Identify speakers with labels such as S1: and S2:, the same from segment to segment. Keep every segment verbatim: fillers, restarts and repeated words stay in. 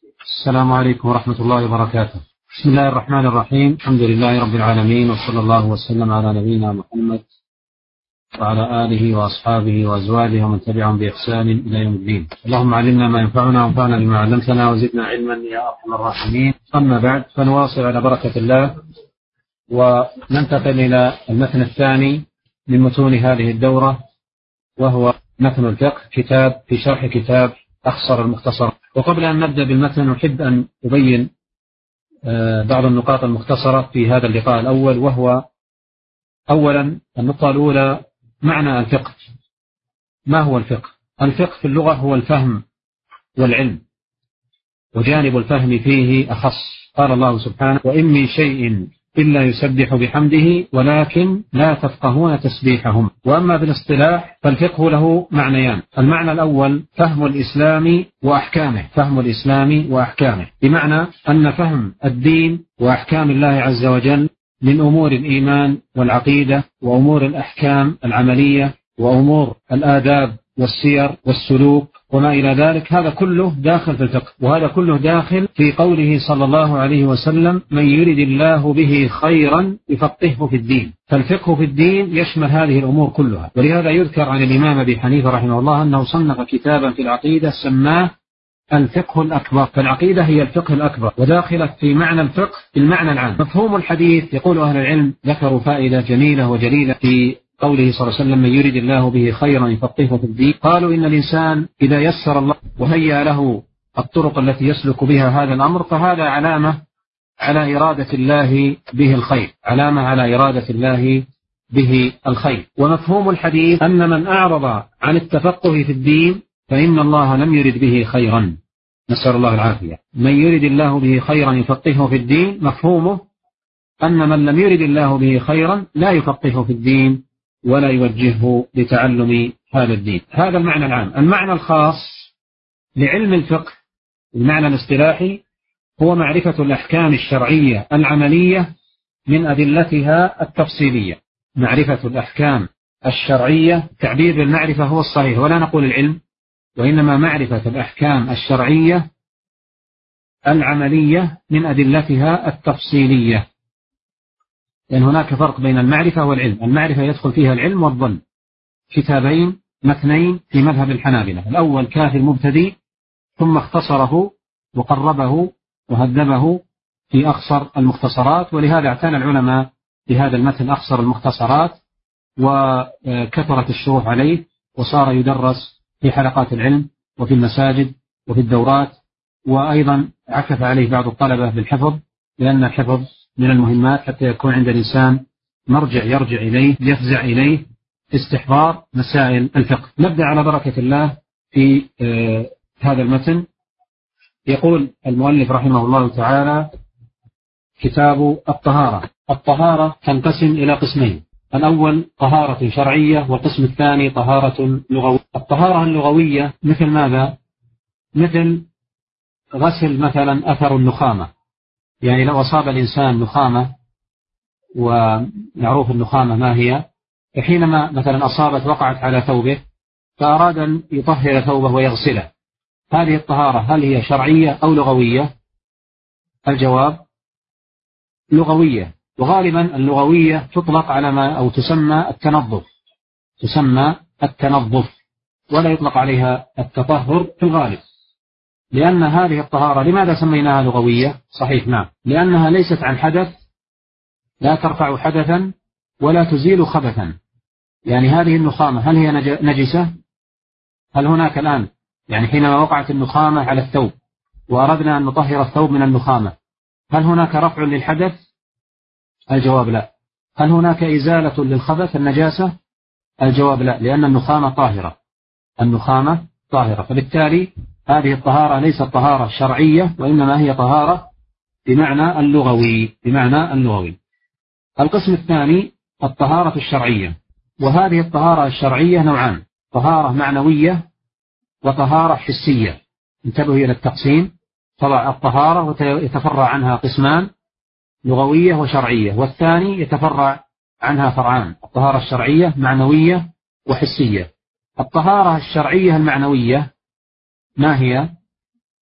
S1: السلام عليكم ورحمة الله وبركاته. بسم الله الرحمن الرحيم. الحمد لله رب العالمين، وصلى الله وسلم على نبينا محمد وعلى آله وأصحابه وأزواجه ومن تبعهم بإحسان إلى يوم الدين. اللهم علمنا ما ينفعنا وانفعنا بما علمتنا وزدنا علما يا أرحم الراحمين. أما بعد، فنواصل على بركة الله وننتقل إلى المتن الثاني من متون هذه الدورة، وهو متن الفقه، كتاب في شرح كتاب أخصر المختصر. وقبل أن نبدأ بالمتن أحب أن أبين بعض النقاط المختصرة في هذا اللقاء الأول، وهو أولا النقطة الأولى: معنى الفقه. ما هو الفقه؟ الفقه في اللغة هو الفهم والعلم، وجانب الفهم فيه أخص. قال الله سبحانه: وإن من شيء إلا يسبح بحمده ولكن لا تفقهون تسبيحهم. وأما بالاصطلاح فالفقه له معنيان: المعنى الأول فهم الإسلام وأحكامه، فهم الإسلام وأحكامه، بمعنى أن فهم الدين وأحكام الله عز وجل من أمور الإيمان والعقيدة وأمور الأحكام العملية وأمور الآداب والسير والسلوك وما إلى ذلك، هذا كله داخل في الفقه. وهذا كله داخل في قوله صلى الله عليه وسلم: من يرد الله به خيرا يفقهه في الدين. فالفقه في الدين يشمل هذه الأمور كلها. ولهذا يذكر عن الإمام أبي حنيفة رحمه الله أنه صنف كتابا في العقيدة سماه الفقه الأكبر. فالعقيدة هي الفقه الأكبر، وداخلة في معنى الفقه بالمعنى العام. مفهوم الحديث، يقول أهل العلم ذكروا فائدة جميلة وجليلة في قوله صلى الله عليه وسلم: من يرد الله به خيرا يفقهه في الدين. قالوا إن الإنسان إذا يسر الله وهيأ له الطرق التي يسلك بها هذا الأمر، فهذا علامة على إرادة الله به الخير، علامة على إرادة الله به الخير. ومفهوم الحديث أن من أعرض عن التفقه في الدين فإن الله لم يرد به خيرا، نسأل الله العافية. من يرد الله به خيرا يفقهه في الدين، مفهومه أن من لم يرد الله به خيرا لا يفقهه في الدين ولا يوجهه لتعلم هذا الدين. هذا المعنى العام. المعنى الخاص لعلم الفقه، المعنى الاصطلاحي، هو معرفة الأحكام الشرعية العملية من أدلتها التفصيلية. معرفة الأحكام الشرعية، تعبير بالمعرفة هو الصحيح، ولا نقول العلم، وإنما معرفة الأحكام الشرعية العملية من أدلتها التفصيلية، لأن هناك فرق بين المعرفة والعلم. المعرفة يدخل فيها العلم والظن. كتابين متنين في مذهب الحنابلة: الأول كافي المبتدئ، ثم اختصره وقربه وهذبه في أخصر المختصرات. ولهذا اعتنى العلماء بهذا المتن أخصر المختصرات، وكثرت الشروح عليه، وصار يدرس في حلقات العلم وفي المساجد وفي الدورات، وأيضا عكف عليه بعض الطلبة بالحفظ، لأن الحفظ من المهمات حتى يكون عند الإنسان مرجع يرجع إليه، يفزع إليه استحضار مسائل الفقه. نبدأ على بركة الله في آه هذا المتن. يقول المؤلف رحمه الله تعالى: كتاب الطهارة. الطهارة تنقسم إلى قسمين: الأول طهارة شرعية، والقسم الثاني طهارة لغوية. الطهارة اللغوية مثل ماذا؟ مثل غسل مثلا أثر النخامة، يعني لو أصاب الإنسان نخامة، ومعروف النخامة ما هي، حينما مثلا أصابت وقعت على ثوبه فأراد أن يطهر ثوبه ويغسله، هذه الطهارة هل هي شرعية أو لغوية؟ الجواب لغوية. وغالبا اللغوية تطلق على ما أو تسمى التنظف، تسمى التنظف، ولا يطلق عليها التطهر في الغالب، لأن هذه الطهارة لماذا سميناها لغوية؟ صحيح، نعم، لأنها ليست عن حدث، لا ترفع حدثا ولا تزيل خبثا. يعني هذه النخامة هل هي نجسة؟ هل هناك الآن يعني حينما وقعت النخامة على الثوب وأردنا أن نطهر الثوب من النخامة، هل هناك رفع للحدث؟ الجواب لا. هل هناك إزالة للخبث النجاسة؟ الجواب لا، لأن النخامة طاهرة، النخامة طاهرة. فبالتالي هذه الطهارة ليست طهارة شرعية، وإنما هي طهارة بمعنى اللغوي، بمعنى اللغوي. القسم الثاني الطهارة الشرعية، وهذه الطهارة الشرعية نوعان: طهارة معنوية وطهارة حسية. انتبهوا إلى التقسيم. طبعا الطهارة ويتفرع عنها قسمان: لغوية وشرعية، والثاني يتفرع عنها فرعان: الطهارة الشرعية معنوية وحسية. الطهارة الشرعية المعنوية ما هي؟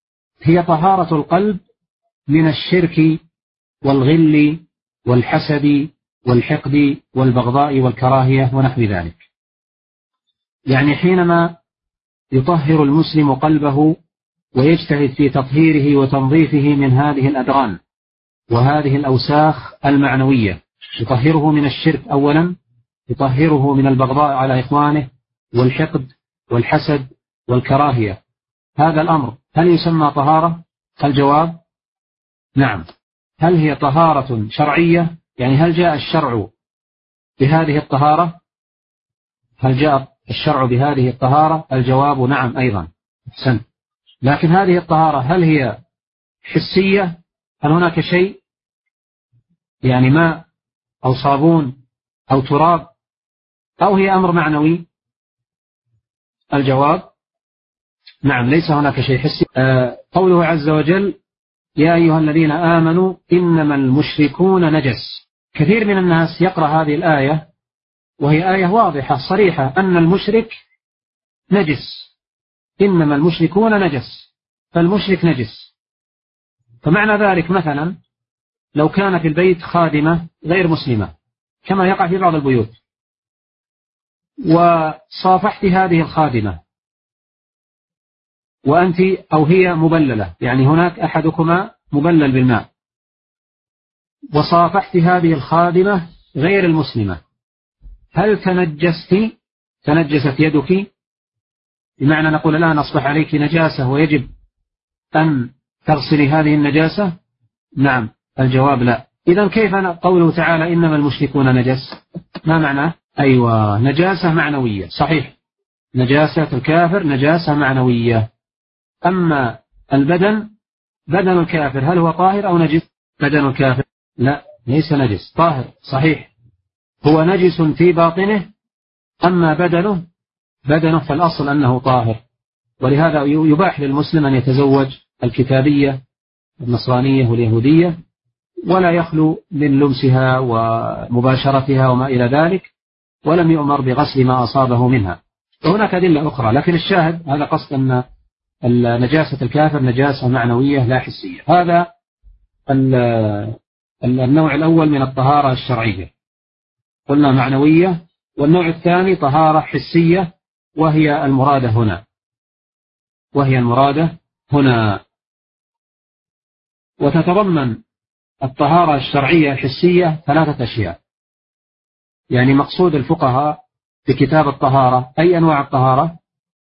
S1: هي طهارة القلب من الشرك والغل والحسد والحقد والبغضاء والكراهية ونحو ذلك. يعني حينما يطهر المسلم قلبه ويجتهد في تطهيره وتنظيفه من هذه الأدران وهذه الأوساخ المعنوية، يطهره من الشرك أولا، يطهره من البغضاء على إخوانه والحقد والحسد والكراهية، هذا الأمر هل يسمى طهارة؟ الجواب نعم. هل هي طهارة شرعية؟ يعني هل جاء الشرع بهذه الطهارة؟ هل جاء الشرع بهذه الطهارة؟ الجواب نعم أيضا. أحسنت. لكن هذه الطهارة هل هي حسية؟ هل هناك شيء يعني ماء أو صابون أو تراب، أو هي أمر معنوي؟ الجواب نعم، ليس هناك شيء حسي. آه قوله عز وجل يا أيها الذين آمنوا إنما المشركون نجس. كثير من الناس يقرأ هذه الآية وهي آية واضحة صريحة أن المشرك نجس، إنما المشركون نجس، فالمشرك نجس. فمعنى ذلك مثلا لو كان في البيت خادمة غير مسلمة كما يقع في بعض البيوت، وصافحت هذه الخادمة وأنت أو هي مبللة، يعني هناك أحدكما مبلل بالماء، وصافحت هذه الخادمة غير المسلمة، هل تنجست تنجست يدك؟ بمعنى نقول الآن أصبح عليك نجاسة ويجب أن تغسلي هذه النجاسة؟ نعم. الجواب لا. إذن كيف قوله تعالى إنما المشركون نجس؟ ما معناه؟ أيوة، نجاسة معنوية. صحيح، نجاسة الكافر نجاسة معنوية. أما البدن، بدن الكافر هل هو طاهر أو نجس؟ بدن الكافر لا، ليس نجس، طاهر. صحيح، هو نجس في باطنه، أما بدنه بدنه فالأصل أنه طاهر. ولهذا يباح للمسلم أن يتزوج الكتابية النصرانية واليهودية ولا يخلو من لمسها ومباشرتها وما إلى ذلك، ولم يؤمر بغسل ما أصابه منها. وهناك أدلة أخرى، لكن الشاهد هذا قصد أن نجاسة الكافر نجاسة معنوية لا حسية. هذا النوع الأول من الطهارة الشرعية، قلنا معنوية. والنوع الثاني طهارة حسية، وهي المرادة هنا وهي المرادة هنا وتتضمن الطهارة الشرعية الحسية ثلاثة أشياء. يعني مقصود الفقهاء في كتاب الطهارة أي أنواع الطهارة؟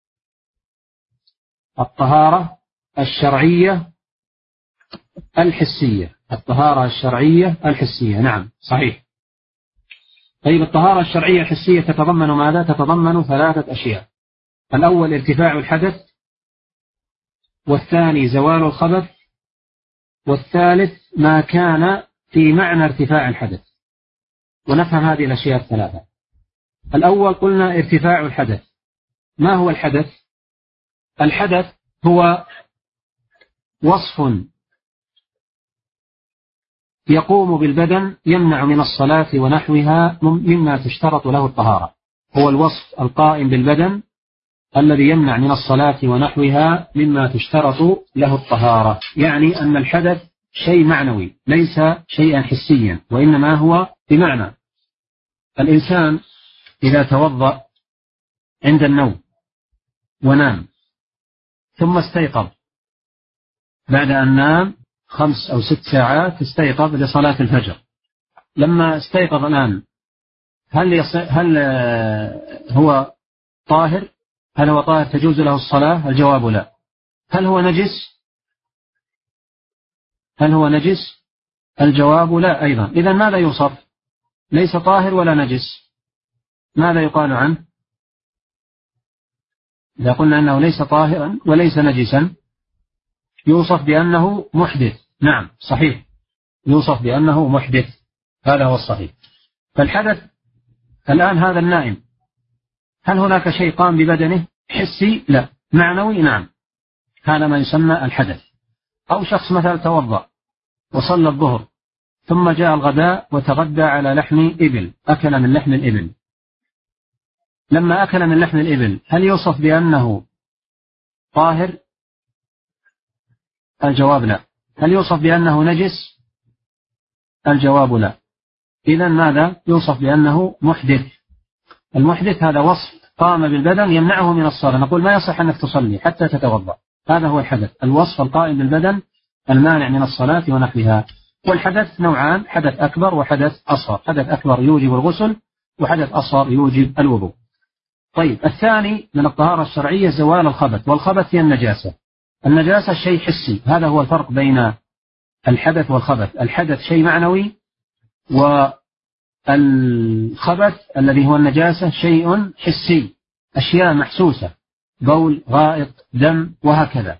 S1: الطهارة الشرعية الحسية، الطهارة الشرعية الحسية. نعم صحيح. طيب الطهارة الشرعية الحسية تتضمن ماذا؟ تتضمن ثلاثة أشياء. الأول ارتفاع الحدث، والثاني زوال الخبث، والثالث ما كان في معنى ارتفاع الحدث. ونفهم هذه الأشياء الثلاثة. الأول قلنا ارتفاع الحدث. ما هو الحدث؟ الحدث هو وصف يقوم بالبدن يمنع من الصلاة ونحوها مما تشترط له الطهارة. هو الوصف القائم بالبدن الذي يمنع من الصلاة ونحوها مما تشترط له الطهارة. يعني أن الحدث شيء معنوي ليس شيئا حسيا، وإنما هو بمعنى الإنسان إذا توضأ عند النوم ونام ثم استيقظ بعد أن نام خمس أو ست ساعات، استيقظ لصلاة الفجر. لما استيقظ الآن هل, يص... هل هو طاهر؟ هل هو طاهر تجوز له الصلاة؟ الجواب لا. هل هو نجس؟ هل هو نجس؟ الجواب لا أيضا. إذن ماذا يوصف؟ ليس طاهر ولا نجس، ماذا يقال عنه؟ إذا قلنا أنه ليس طاهرا وليس نجسا يوصف بأنه محدث. نعم صحيح، يوصف بأنه محدث، هذا هو الصحيح. فالحدث الآن هذا النائم هل هناك شيء قام ببدنه حسي؟ لا. معنوي؟ نعم، هذا ما يسمى الحدث. أو شخص مثلا توضأ وصلى الظهر ثم جاء الغداء وتغدى على لحم إبل، أكل من لحم الإبل. لما أكل من لحم الإبل هل يوصف بأنه طاهر؟ الجواب لا. هل يوصف بأنه نجس؟ الجواب لا. إذا ماذا؟ يوصف بأنه محدث. المحدث هذا وصف قام بالبدن يمنعه من الصلاة، نقول ما يصح أنك تصلي حتى تتوضأ، هذا هو الحدث، الوصف القائم بالبدن المانع من الصلاة ونحوها. والحدث نوعان، حدث أكبر وحدث أصغر، حدث أكبر يوجب الغسل وحدث أصغر يوجب الوضوء. طيب الثاني من الطهارة الشرعية زوال الخبث، والخبث هي النجاسة. النجاسة شيء حسي، هذا هو الفرق بين الحدث والخبث. الحدث شيء معنوي، والخبث الذي هو النجاسة شيء حسي، أشياء محسوسة، بول، غائط، دم، وهكذا.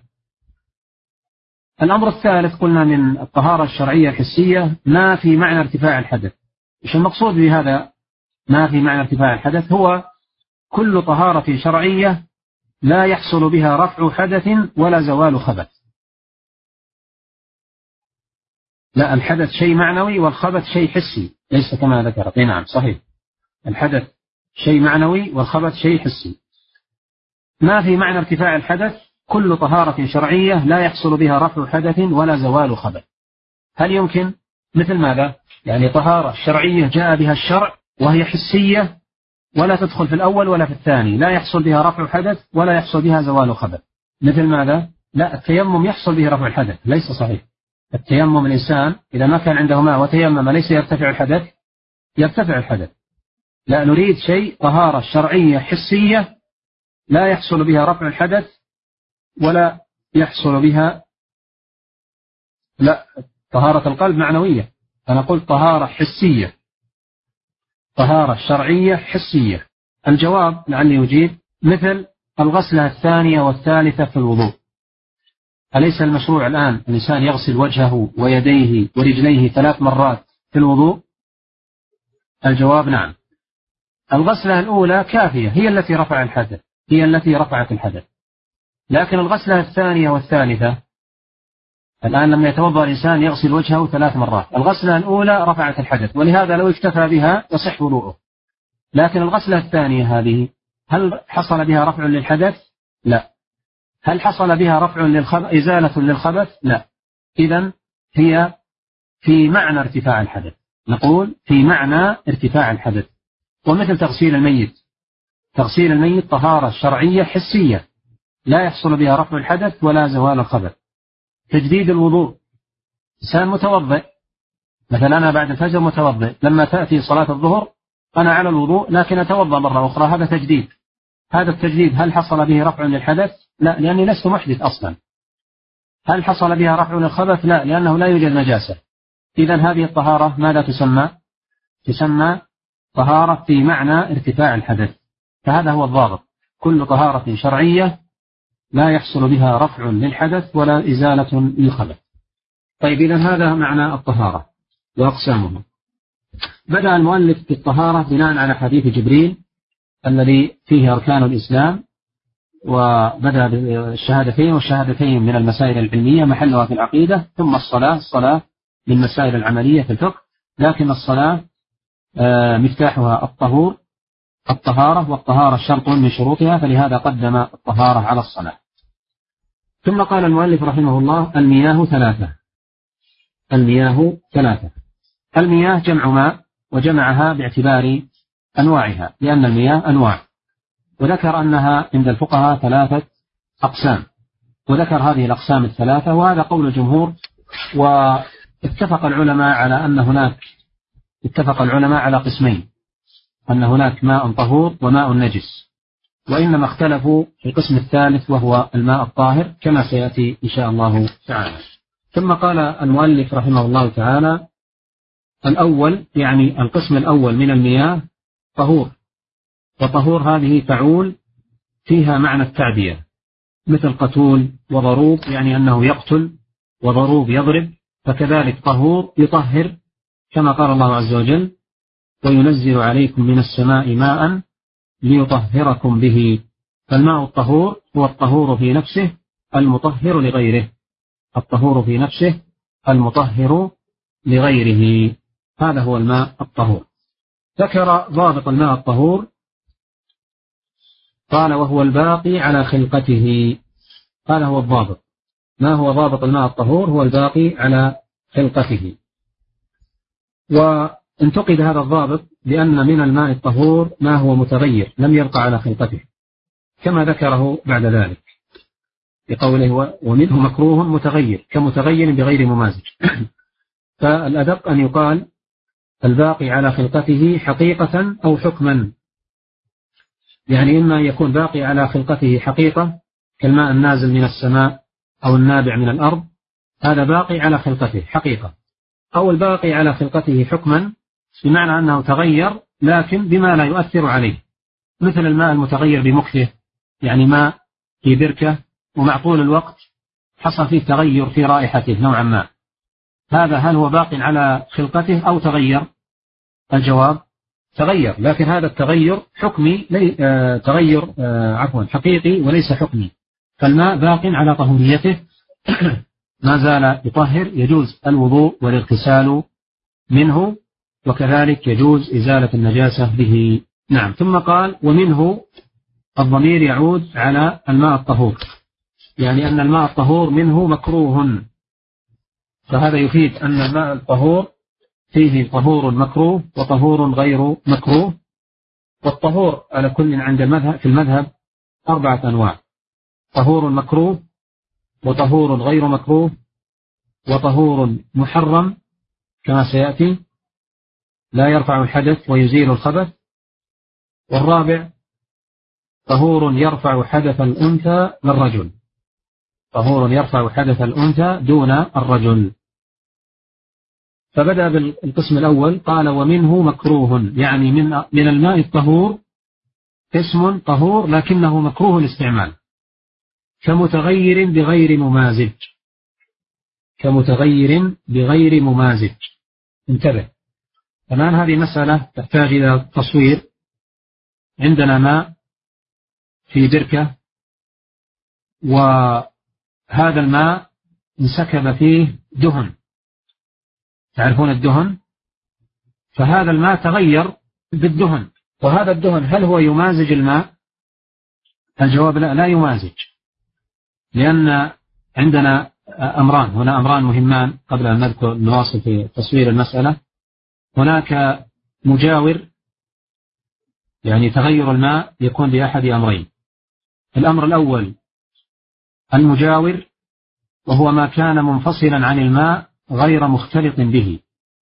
S1: الأمر الثالث قلنا من الطهارة الشرعية الحسية ما في معنى ارتفاع الحدث. إيش المقصود بهذا ما في معنى ارتفاع الحدث؟ هو كل طهارة شرعية لا يحصل بها رفع حدث ولا زوال خبث. لا، الحدث شيء معنوي والخبث شيء حسي، ليس كما ذكرت. نعم صحيح، الحدث شيء معنوي والخبث شيء حسي. ما في معنى ارتفاع الحدث كل طهارة شرعية لا يحصل بها رفع حدث ولا زوال خبث. هل يمكن؟ مثل ماذا؟ يعني طهارة شرعية جاء بها الشرع وهي حسية ولا تدخل في الأول ولا في الثاني، لا يحصل بها رفع حدث ولا يحصل بها زوال خبث. مثل ماذا؟ لا، التيمم يحصل به رفع الحدث، ليس صحيح. التيمم الإنسان إذا ما كان عنده ماء وتيمم ليس يرتفع الحدث؟ يرتفع الحدث. لا، نريد شيء طهارة شرعية حسية لا يحصل بها رفع الحدث ولا يحصل بها، لا، طهارة القلب معنوية، أنا قلت طهارة حسية، طهارة شرعية حسية. الجواب لعلي أجيب، مثل الغسلة الثانية والثالثة في الوضوء. أليس المشروع الآن الإنسان يغسل وجهه ويديه ورجليه ثلاث مرات في الوضوء؟ الجواب نعم. الغسلة الأولى كافية، هي التي رفع الحدث، هي التي رفعت الحدث. لكن الغسلة الثانية والثالثة، الآن لما يتوضأ الإنسان يغسل وجهه ثلاث مرات، الغسلة الأولى رفعت الحدث، ولهذا لو اكتفى بها يصح وضوءه. لكن الغسلة الثانية هذه هل حصل بها رفع للحدث؟ لا. هل حصل بها رفع للخبث، إزالة للخبث؟ لا. إذن هي في معنى ارتفاع الحدث، نقول في معنى ارتفاع الحدث. ومثل تغسيل الميت، تغسيل الميت طهارة شرعية حسية لا يحصل بها رفع الحدث ولا زوال الخبث. تجديد الوضوء، إنسان متوضئ، مثلا أنا بعد الفجر متوضئ، لما تأتي صلاة الظهر أنا على الوضوء لكن أتوضأ مرة أخرى، هذا تجديد. هذا التجديد هل حصل به رفع للحدث؟ لا، لأني لست محدث أصلا. هل حصل بها رفع للخبث؟ لا، لأنه لا يوجد نجاسة. إذن هذه الطهارة ماذا تسمى؟ تسمى طهارة في معنى ارتفاع الحدث. فهذا هو الضابط، كل طهارة شرعية لا يحصل بها رفع للحدث ولا إزالة للخبث. طيب إذن هذا معنى الطهارة وأقسامها. بدأ المؤلف في الطهارة بناء على حديث جبريل الذي فيه أركان الإسلام، وبدأ بالشهادتين، والشهادتين من المسائل العلمية محلها في العقيدة، ثم الصلاة، الصلاة من مسائل العملية في الفقه، لكن الصلاة مفتاحها الطهور، الطهارة، والطهارة شرط من شروطها، فلهذا قدم الطهارة على الصلاة. ثم قال المؤلف رحمه الله: المياه ثلاثة. المياه ثلاثة، المياه جمع ماء، وجمعها باعتبار أنواعها، لأن المياه أنواع، وذكر أنها عند الفقهاء ثلاثة أقسام، وذكر هذه الأقسام الثلاثة، وهذا قول الجمهور. واتفق العلماء على أن هناك اتفق العلماء على قسمين، أن هناك ماء طهور وماء نجس، وإنما اختلفوا في القسم الثالث وهو الماء الطاهر كما سيأتي إن شاء الله تعالى. ثم قال المؤلف رحمه الله تعالى: الأول، يعني القسم الأول من المياه طهور، وطهور هذه تعول فيها معنى التعدية، مثل قتول وضروب، يعني أنه يقتل، وضروب يضرب، فكذلك طهور يطهر، كما قال الله عز وجل: وينزل عليكم من السماء ماء ليطهركم به. فالماء الطهور هو الطهور في نفسه المطهر لغيره، الطهور في نفسه المطهر لغيره، هذا هو الماء الطهور. ذكر ضابط الماء الطهور، قال: وهو الباقي على خلقته، هذا هو الضابط، ما هو ضابط الماء الطهور؟ هو الباقي على خلقته. وانتقد هذا الضابط بأن من الماء الطهور ما هو متغير لم يبقى على خلقته، كما ذكره بعد ذلك بقوله ومنه مكروه متغير كمتغير بغير ممازج. فالأدق أن يقال الباقي على خلقته حقيقة أو حكما، يعني إما يكون باقي على خلقته حقيقة كالماء النازل من السماء أو النابع من الأرض، هذا باقي على خلقته حقيقة، أو الباقي على خلقته حكما بمعنى أنه تغير لكن بما لا يؤثر عليه، مثل الماء المتغير بمكثه، يعني ماء في بركة ومع طول الوقت حصل فيه تغير في رائحته نوعا ما، هذا هل هو باق على خلقته أو تغير؟ الجواب تغير، لكن هذا التغير حكمي آه تغير آه عفوا حقيقي وليس حكمي، فالماء باق على طهوريته ما زال يطهر، يجوز الوضوء والاغتسال منه، وكذلك يجوز إزالة النجاسة به. نعم. ثم قال ومنه الضمير يعود على الماء الطهور، يعني أن الماء الطهور منه مكروه، فهذا يفيد أن الماء الطهور فيه طهور مكروه وطهور غير مكروه، والطهور على كل عند المذهب في المذهب أربعة أنواع: طهور مكروه وطهور غير مكروه وطهور محرم كما سيأتي لا يرفع الحدث ويزيل الخبث، والرابع طهور يرفع حدث الأنثى للرجل، طهور يرفع حدث الأنثى دون الرجل. فبدأ بالقسم الأول قال ومنه مكروه، يعني من من الماء الطهور قسم طهور لكنه مكروه الاستعمال كمتغير بغير ممازج، كمتغير بغير ممازج. انتبه الآن، هذه مسألة تحتاج إلى تصوير. عندنا ماء في بركة، وهذا الماء انسكب فيه دهن، تعرفون الدهن، فهذا الماء تغير بالدهن، وهذا الدهن هل هو يمازج الماء؟ الجواب لا، لا يمازج، لأن عندنا أمران هنا، أمران مهمان قبل أن نذكر نواصل في تصوير المسألة. هناك مجاور، يعني تغير الماء يكون بأحد أمرين: الأمر الأول المجاور، وهو ما كان منفصلا عن الماء غير مختلط به.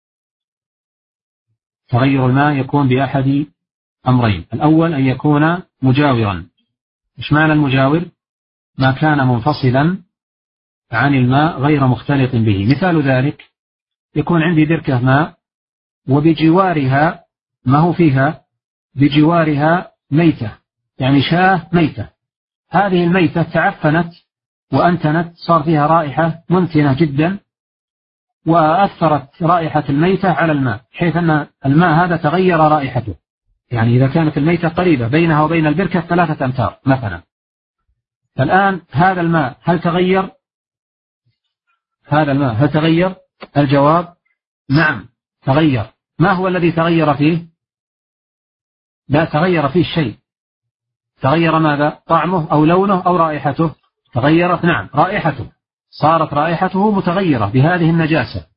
S1: تغير الماء يكون بأحد أمرين: الأول أن يكون مجاورا. إيش معنى المجاور؟ ما كان منفصلا عن الماء غير مختلط به. مثال ذلك يكون عندي بركة ماء وبجوارها ما هو فيها، بجوارها ميتة، يعني شاة ميتة، هذه الميتة تعفنت وأنتنت، صار فيها رائحة منتنة جدا، وأثرت رائحة الميتة على الماء حيث أن الماء هذا تغير رائحته. يعني إذا كانت الميتة قريبة بينها وبين البركة ثلاثة أمتار مثلا، فالآن هذا الماء هل تغير؟ هذا الماء هل تغير؟ الجواب نعم تغير. ما هو الذي تغير فيه؟ لا تغير فيه شيء. تغير ماذا؟ طعمه أو لونه أو رائحته؟ تغيرت نعم رائحته، صارت رائحته متغيرة بهذه النجاسة.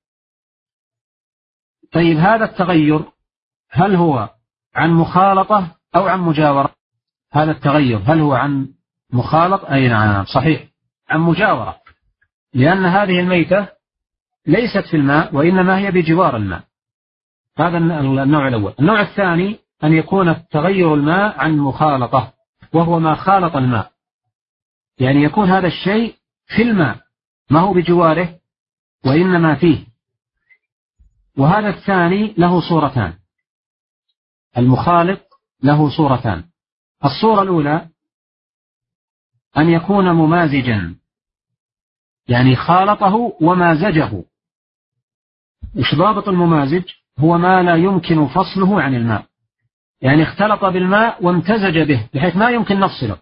S1: طيب هذا التغير هل هو عن مخالطة أو عن مجاورة؟ هذا التغير هل هو عن مخالطة؟ أي نعم صحيح، عن مجاورة، لأن هذه الميتة ليست في الماء وإنما هي بجوار الماء. هذا النوع الأول. النوع الثاني أن يكون تغير الماء عن مخالطة، وهو ما خالط الماء، يعني يكون هذا الشيء في الماء ما هو بجواره وإنما فيه. وهذا الثاني له صورتان، المخالط له صورتان. الصورة الأولى أن يكون ممازجا، يعني خالطه ومازجه. وش ضابط الممازج؟ هو ما لا يمكن فصله عن الماء، يعني اختلط بالماء وامتزج به بحيث ما يمكن نفصله.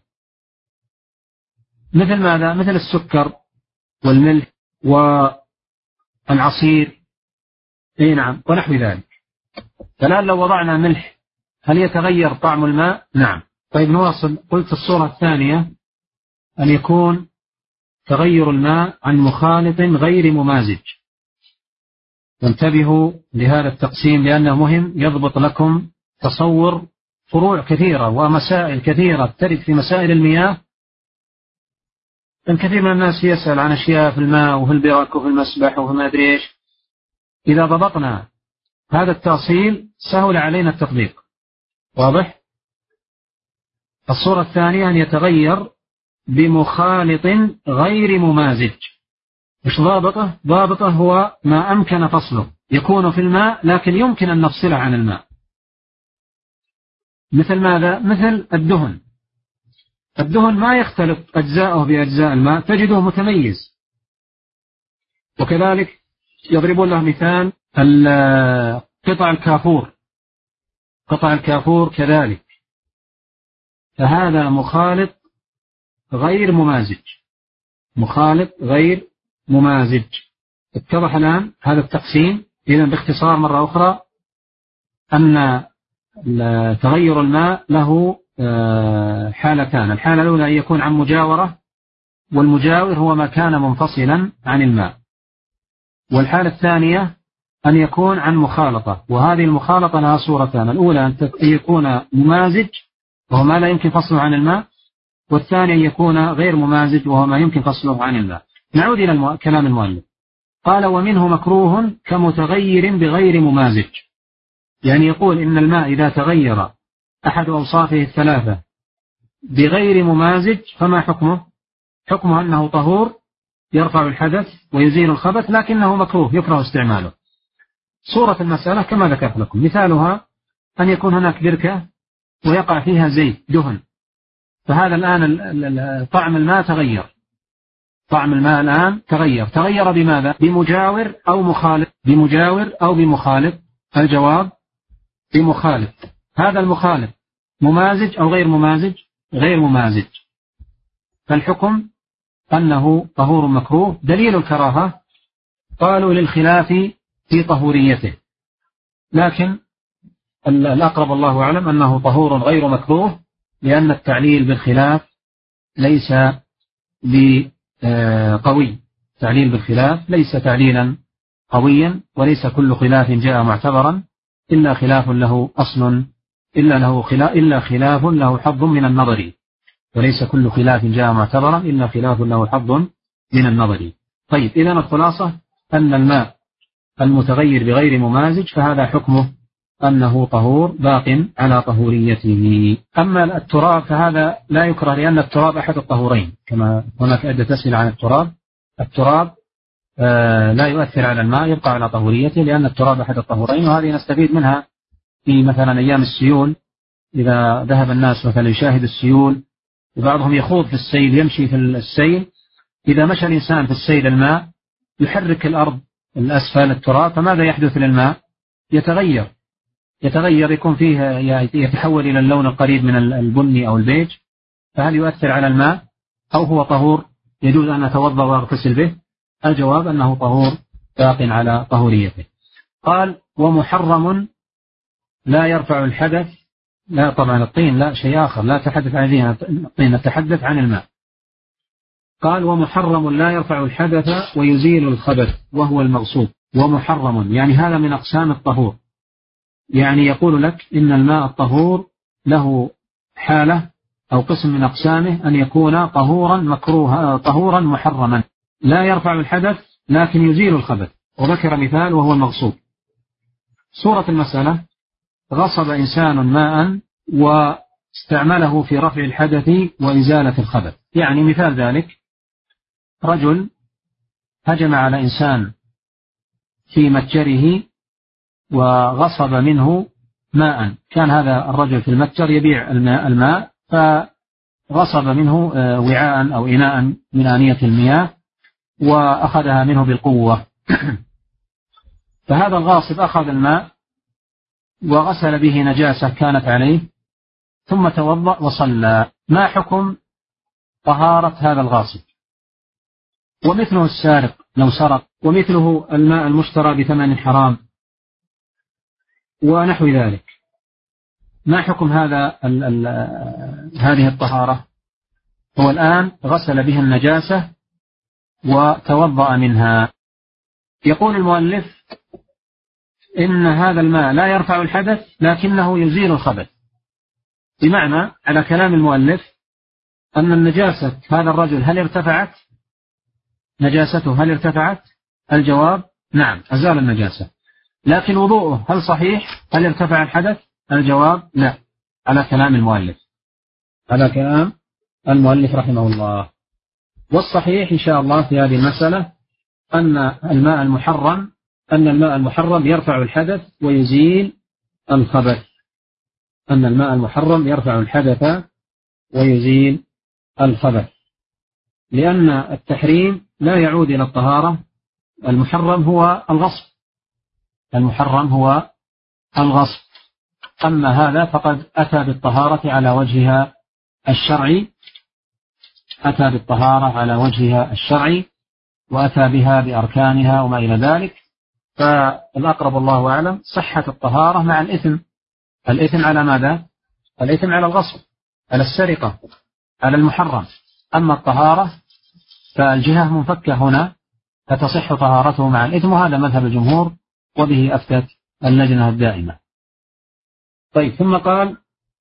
S1: مثل ماذا؟ مثل السكر والملح والعصير، اي نعم، ونحو ذلك. فالآن لو وضعنا ملح هل يتغير طعم الماء؟ نعم. طيب نواصل. قلت الصورة الثانية أن يكون تغير الماء عن مخالط غير ممازج. وانتبهوا لهذا التقسيم لأنه مهم يضبط لكم تصور فروع كثيرة ومسائل كثيرة ترد في مسائل المياه. الكثير من الناس يسأل عن أشياء في الماء وفي البرك وفي المسبح وفي ما أدري إيش. إذا ضبطنا هذا التأصيل سهل علينا التطبيق. واضح؟ الصورة الثانية أن يتغير بمخالط غير ممازج. مش ضابطه؟ ضابطه هو ما أمكن فصله، يكون في الماء لكن يمكن أن نفصله عن الماء. مثل ماذا؟ مثل الدهن. الدهن ما يختلط أجزاؤه بأجزاء الماء، تجده متميز. وكذلك يضربون له مثال قطع الكافور. قطع الكافور كذلك، فهذا مخالط غير ممازج. مخالط غير ممازج. اتضح الآن هذا التقسيم. إذن باختصار مرة أخرى أن تغير الماء له حالتان. الحالة الأولى أن يكون عن مجاورة، والمجاور هو ما كان منفصلا عن الماء. والحالة الثانية أن يكون عن مخالطة، وهذه المخالطة لها صورتان. الأولى أن يكون ممازج وهو ما لا يمكن فصله عن الماء، والثاني أن يكون غير ممازج وهو ما يمكن فصله عن الماء. نعود إلى كلام المؤلف. قال ومنه مكروه كمتغير بغير ممازج. يعني يقول إن الماء إذا تغير أحد أوصافه الثلاثة بغير ممازج فما حكمه؟ حكمه أنه طهور يرفع الحدث ويزيل الخبث، لكنه مكروه يكره استعماله. صورة المسألة كما ذكرت لكم، مثالها أن يكون هناك بركة ويقع فيها زيت دهن، فهذا الآن طعم الماء تغير. طعم الماء الآن تغير. تغير بماذا؟ بمجاور أو مخالط. بمجاور أو بمخالط. الجواب بمخالط. هذا المخالط ممازج أو غير ممازج؟ غير ممازج. فالحكم أنه طهور مكروه. دليل الكراهة قالوا للخلاف في طهوريته، لكن الأقرب الله أعلم أنه طهور غير مكروه، لأن التعليل بالخلاف ليس بقوي. تعليل بالخلاف ليس تعليلا قويا، وليس كل خلاف جاء معتبرا إلا خلاف له أصل، إلا له خلاف إلا خلاف له حظ من النظر. وليس كل خلاف جاء معتبرا إلا خلاف له حظ من النظر. طيب، إذن الخلاصة أن الماء المتغير بغير ممازج فهذا حكمه أنه طهور باق على طهوريته. أما التراب فهذا لا يكره، لأن التراب أحد الطهورين، كما هناك عدة أسئلة عن التراب. التراب آه لا يؤثر على الماء، يبقى على طهوريته، لأن التراب أحد الطهورين. وهذه نستفيد منها في مثلا أيام السيول، إذا ذهب الناس مثلا يشاهد السيول وبعضهم يخوض في السيل، يمشي في السيل، إذا مشى الإنسان في السيل الماء يحرك الأرض الأسفل التراب، فماذا يحدث للماء؟ يتغير يتغير يكون فيه يتحول إلى اللون القريب من البني أو البيج. فهل يؤثر على الماء أو هو طهور يجوز أن نتوضأ واغتسل به؟ الجواب أنه طهور باق على طهوريته. قال ومحرم لا يرفع الحدث. لا طبعا الطين لا، شيء آخر، لا تحدث عن الطين، نتحدث عن الماء. قال ومحرم لا يرفع الحدث ويزيل الخبث وهو المغصوب. ومحرم يعني هذا من أقسام الطهور، يعني يقول لك إن الماء الطهور له حالة أو قسم من أقسامه أن يكون طهورا مكروها، طهورا محرما لا يرفع الحدث لكن يزيل الخبث. وذكر مثال وهو المغصوب. صورة المسألة: غصب إنسان ماء واستعمله في رفع الحدث وإزالة الخبث. يعني مثال ذلك: رجل هجم على إنسان في متجره وغصب منه ماء. كان هذا الرجل في المتجر يبيع الماء, الماء فغصب منه وعاء أو إناء من آنية المياه وأخذها منه بالقوة. فهذا الغاصب أخذ الماء وغسل به نجاسة كانت عليه ثم توضأ وصلى. ما حكم طهارة هذا الغاصب؟ ومثله السارق لو سرق، ومثله الماء المشترى بثمن حرام ونحو ذلك. ما حكم هذا ال ال هذه الطهارة؟ هو الآن غسل به النجاسة وتوضأ منها. يقول المؤلف إن هذا الماء لا يرفع الحدث لكنه يزيل الخبث، بمعنى على كلام المؤلف أن النجاسة هذا الرجل هل ارتفعت؟ نجاسته هل ارتفعت؟ الجواب نعم، أزال النجاسة. لكن وضوءه هل صحيح؟ هل ارتفع الحدث؟ الجواب لا، على كلام المؤلف، على كلام المؤلف رحمه الله. والصحيح إن شاء الله في هذه المسألة أن الماء المحرم أن الماء المحرم يرفع الحدث ويزيل الخبث، أن الماء المحرم يرفع الحدث ويزيل الخبث، لأن التحريم لا يعود إلى الطهارة. المحرم هو الغصب، المحرم هو الغصب، أما هذا فقد أتى بالطهارة على وجهها الشرعي، أتى بالطهارة على وجهها الشرعي وأتى بها بأركانها وما إلى ذلك. فالأقرب الله أعلم صحة الطهارة مع الإثم. الإثم على ماذا؟ الإثم على الغصب، على السرقة، على المحرم. أما الطهارة فالجهة منفكة هنا فتصح طهارته مع الإثم، وهذا مذهب الجمهور وبه أفتت اللجنة الدائمة. طيب، ثم قال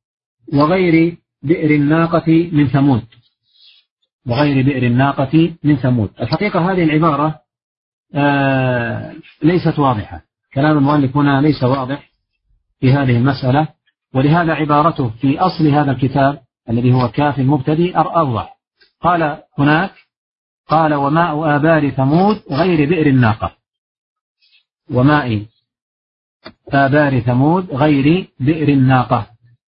S1: وغير بئر الناقة من ثمود، وغير بئر الناقة من ثمود. الحقيقة هذه العبارة آه ليست واضحة، كلام المؤلف هنا ليس واضح في هذه المسألة، ولهذا عبارته في أصل هذا الكتاب الذي هو كاف المبتدئ أوضح. قال هناك قال وماء آبار ثمود غير بئر الناقة، وماء آبار ثمود غير بئر الناقة،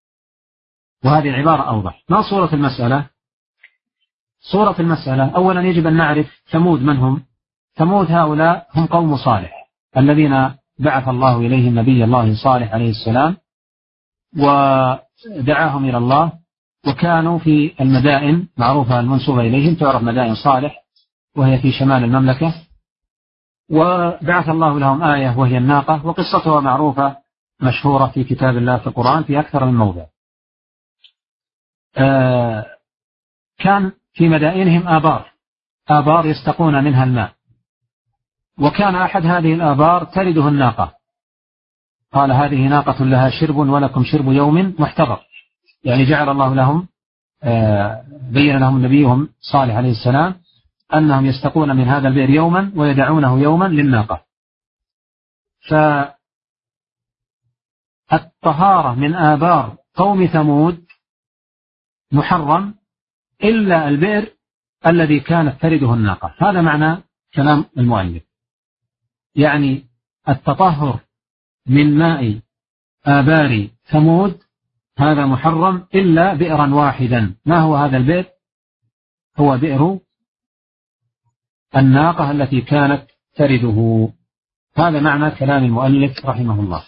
S1: وهذه العبارة أوضح. ما صورة المسألة؟ صورة المسألة أولا يجب أن نعرف ثمود من هم. ثمود هؤلاء هم قوم صالح الذين بعث الله إليهم نبي الله صالح عليه السلام ودعاهم إلى الله، وكانوا في المدائن معروفة المنسوبة إليهم، تعرف مدائن صالح وهي في شمال المملكة، وبعث الله لهم آية وهي الناقة، وقصتها معروفة مشهورة في كتاب الله في القرآن في أكثر من موضع. آه كان في مدائنهم آبار، آبار يستقون منها الماء، وكان أحد هذه الآبار تلده الناقة. قال هذه ناقة لها شرب ولكم شرب يوم محتضر، يعني جعل الله لهم آه بين لهم نبيهم صالح عليه السلام أنهم يستقون من هذا البئر يوما ويدعونه يوما للناقة. فالطهارة من آبار قوم ثمود محرم إلا البئر الذي كانت ترده الناقة. هذا معنى كلام المؤلف، يعني التطهر من ماء آبار ثمود هذا محرم إلا بئرا واحدا. ما هو هذا البئر؟ هو بئر الناقة التي كانت ترده. هذا معنى كلام المؤلف رحمه الله.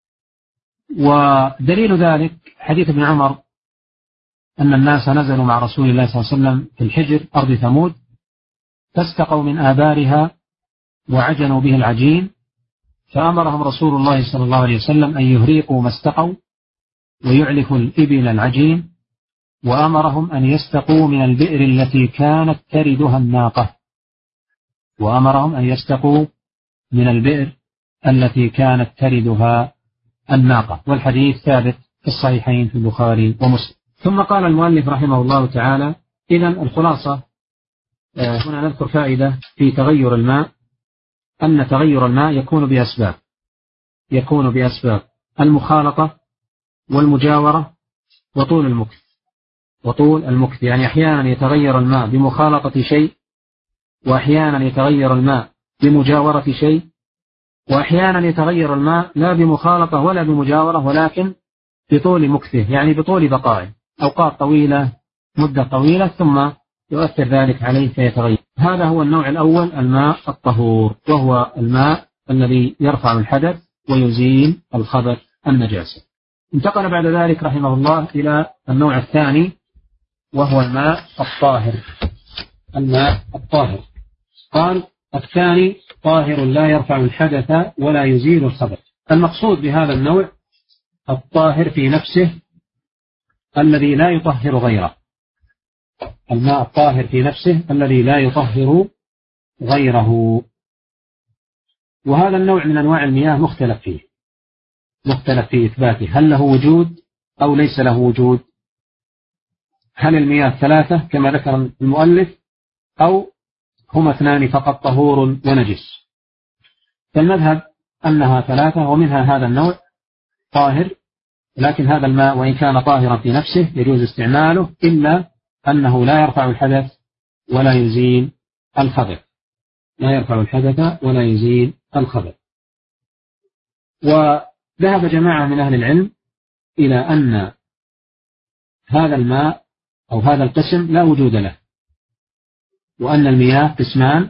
S1: ودليل ذلك حديث ابن عمر أن الناس نزلوا مع رسول الله صلى الله عليه وسلم في الحجر أرض ثمود، فاستقوا من آبارها وعجنوا به العجين، فأمرهم رسول الله صلى الله عليه وسلم أن يهريقوا ما استقوا ويعلفوا الإبل العجين، وأمرهم أن يستقوا من البئر التي كانت تردها الناقة، وأمرهم أن يستقوا من البئر التي كانت تردها الناقة. والحديث ثابت في الصحيحين في البخاري ومسلم. ثم قال المؤلف رحمه الله تعالى: إذن الخلاصة هنا نذكر فائدة في تغير الماء، أن تغير الماء يكون بأسباب، يكون بأسباب المخالطة والمجاورة وطول المكث، وطول المكث يعني أحيانا يتغير الماء بمخالطة شيء، وأحيانا يتغير الماء بمجاورة شيء، وأحيانا يتغير الماء لا بمخالطة ولا بمجاورة ولكن بطول مكثه، يعني بطول بقائه أوقات طويلة مدة طويلة ثم يؤثر ذلك عليه فيتغير. هذا هو النوع الأول، الماء الطهور، وهو الماء الذي يرفع الحدث ويزيل الخبث النجاسة. انتقل بعد ذلك رحمه الله إلى النوع الثاني وهو الماء الطاهر. الماء الطاهر قال: الثاني طاهر لا يرفع الحدث ولا يزيل الخبث. المقصود بهذا النوع الطاهر في نفسه الذي لا يطهر غيره، الماء الطاهر في نفسه الذي لا يطهر غيره. وهذا النوع من أنواع المياه مختلف فيه مختلف في إثباته، هل له وجود أو ليس له وجود؟ هل المياه ثلاثة كما ذكر المؤلف أو هما اثنان فقط، طهور ونجس؟ فالمذهب أنها ثلاثة، ومنها هذا النوع طاهر، لكن هذا الماء وإن كان طاهرا في نفسه يجوز استعماله، إلا أنه لا يرفع الحدث ولا يزيل الخبث لا يرفع الحدث ولا يزيل الخبث. وذهب جماعة من أهل العلم إلى أن هذا الماء أو هذا القسم لا وجود له، وأن المياه قسمان،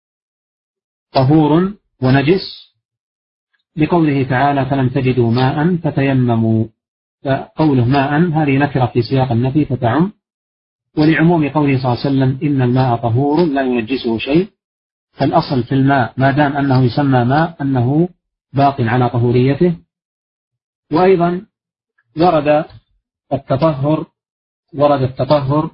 S1: طهور ونجس، لقوله تعالى فلم تجدوا ماء فتيمموا. فقوله ماء هذه نكرة في سياق النفي فتعم، ولعموم قوله صلى الله عليه وسلم إن الماء طهور لا ينجسه شيء، فالأصل في الماء ما دام أنه يسمى ماء أنه باق على طهوريته. وأيضا ورد التطهر ورد التطهر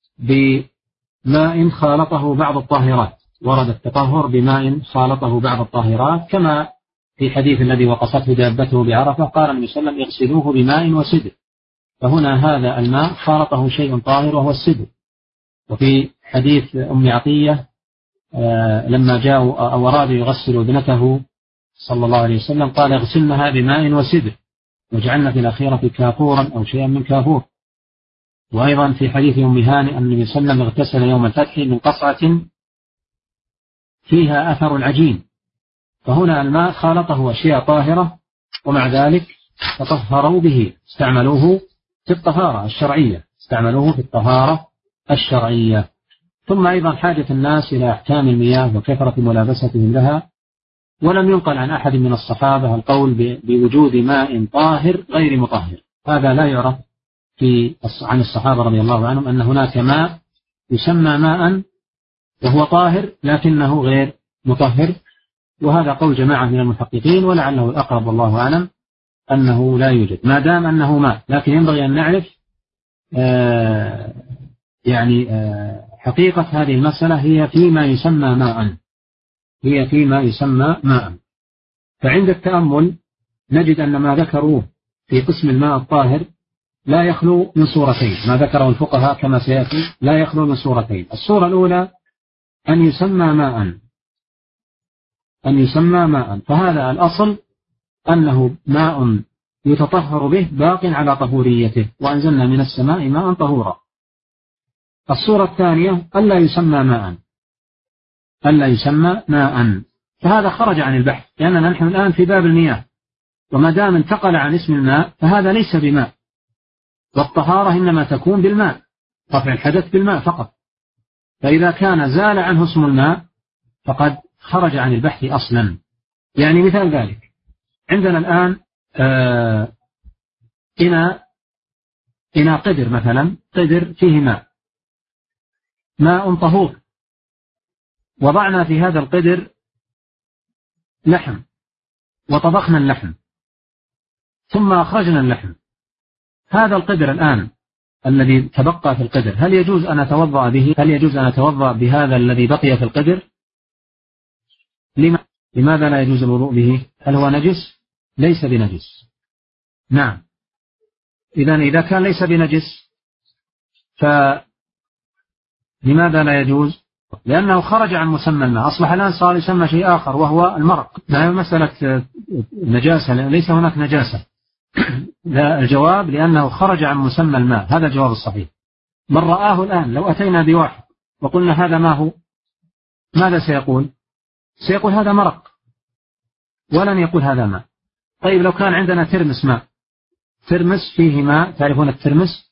S1: بماء خالطه بعض الطاهرات ورد التطهر بماء خالطه بعض الطاهرات كما في حديث الذي وقصته دابته بعرفة قال النبي صلى الله عليه وسلم اغسلوه بماء وسدر، فهنا هذا الماء خالطه شيء طاهر وهو السدر. وفي حديث أم عطية لما جاءوا أو أرادوا يغسلوا ابنته صلى الله عليه وسلم قال اغسلنها بماء وسدر وجعلنا في الأخيرة كافورا أو شيئا من كافور. وأيضا في حديث أم هانئ أن النبي صلى الله عليه وسلم اغتسل يوم الفتح من قصعة فيها أثر العجين، فهنا الماء خالطه أشياء طاهرة ومع ذلك تطهروا به، استعملوه في الطهارة الشرعية استعملوه في الطهارة الشرعية. ثم أيضا حاجة الناس إلى أحكام المياه وكثرة ملابستهم لها، ولم ينقل عن أحد من الصحابة القول بوجود ماء طاهر غير مطهر، هذا لا يعرف في عن الصحابة رضي الله عنهم أن هناك ماء يسمى ماء وهو طاهر لكنه غير مطهر، وهذا قول جماعة من المحققين ولعله الأقرب والله أعلم أنه لا يوجد ما دام أنه ماء. لكن ينبغي أن نعرف آه يعني آه حقيقة هذه المسألة هي فيما يسمى ماء هي فيما يسمى ماء. فعند التأمل نجد أن ما ذكروه في قسم الماء الطاهر لا يخلو من صورتين، ما ذكره الفقهاء كما سيأتي لا يخلو من صورتين. الصورة الأولى أن يسمى ماء أن يسمى ماء فهذا الأصل أنه ماء يتطهر به باق على طهوريته، وأنزلنا من السماء ماء طهورا. الصورة الثانية ألا يسمى ماء ألا يسمى ماء فهذا خرج عن البحث، لأننا نحن الآن في باب المياه، وما دام انتقل عن اسم الماء فهذا ليس بماء، والطهارة إنما تكون بالماء، رفع الحدث بالماء فقط. فإذا كان زال عنه اسم الماء فقد خرج عن البحث أصلا. يعني مثال ذلك عندنا الآن آه إناء إناء قدر مثلا، قدر فيه ماء ماء طهور، وضعنا في هذا القدر لحم وطبخنا اللحم ثم أخرجنا اللحم، هذا القدر الآن الذي تبقى في القدر هل يجوز أن أتوضأ به هل يجوز أن أتوضأ بهذا الذي بقي في القدر؟ لماذا لا يجوز الوضوء به؟ هل هو نجس؟ ليس بنجس. نعم، إذن إذا كان ليس بنجس فلماذا لا يجوز؟ لأنه خرج عن مسمى الماء، أصبح الآن صار يسمى شيء آخر وهو المرق. لا مسألة نجاسة، ليس هناك نجاسة. لا، الجواب لأنه خرج عن مسمى الماء، هذا الجواب الصحيح. من رآه الآن لو أتينا بواحد وقلنا هذا ما هو، ماذا سيقول؟ سيقول هذا مرق ولن يقول هذا ماء. طيب لو كان عندنا ترمس ماء، ترمس فيه ماء، تعرفون الترمس،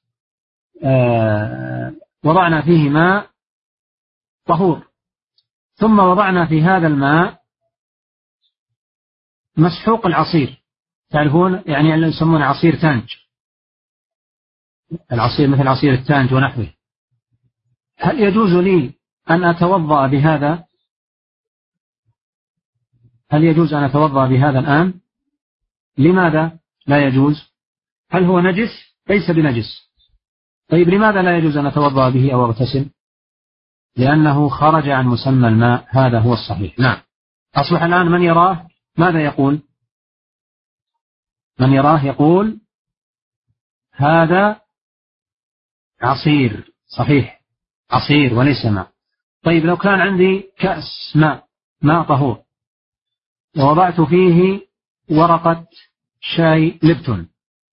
S1: آه وضعنا فيه ماء طهور ثم وضعنا في هذا الماء مسحوق العصير، تعرفون يعني اللي يسمونه عصير تانج، العصير مثل عصير التانج ونحوه، هل يجوز لي أن أتوضأ بهذا؟ هل يجوز أن أتوضأ بهذا الآن؟ لماذا لا يجوز؟ هل هو نجس؟ ليس بنجس. طيب لماذا لا يجوز أن أتوضأ به أو أغتسل؟ لأنه خرج عن مسمى الماء، هذا هو الصحيح. نعم. أصبح الآن من يراه ماذا يقول؟ من يراه يقول هذا عصير، صحيح، عصير وليس ماء. طيب لو كان عندي كأس ماء، ماء طهور، ووضعت فيه ورقة شاي ليبتون،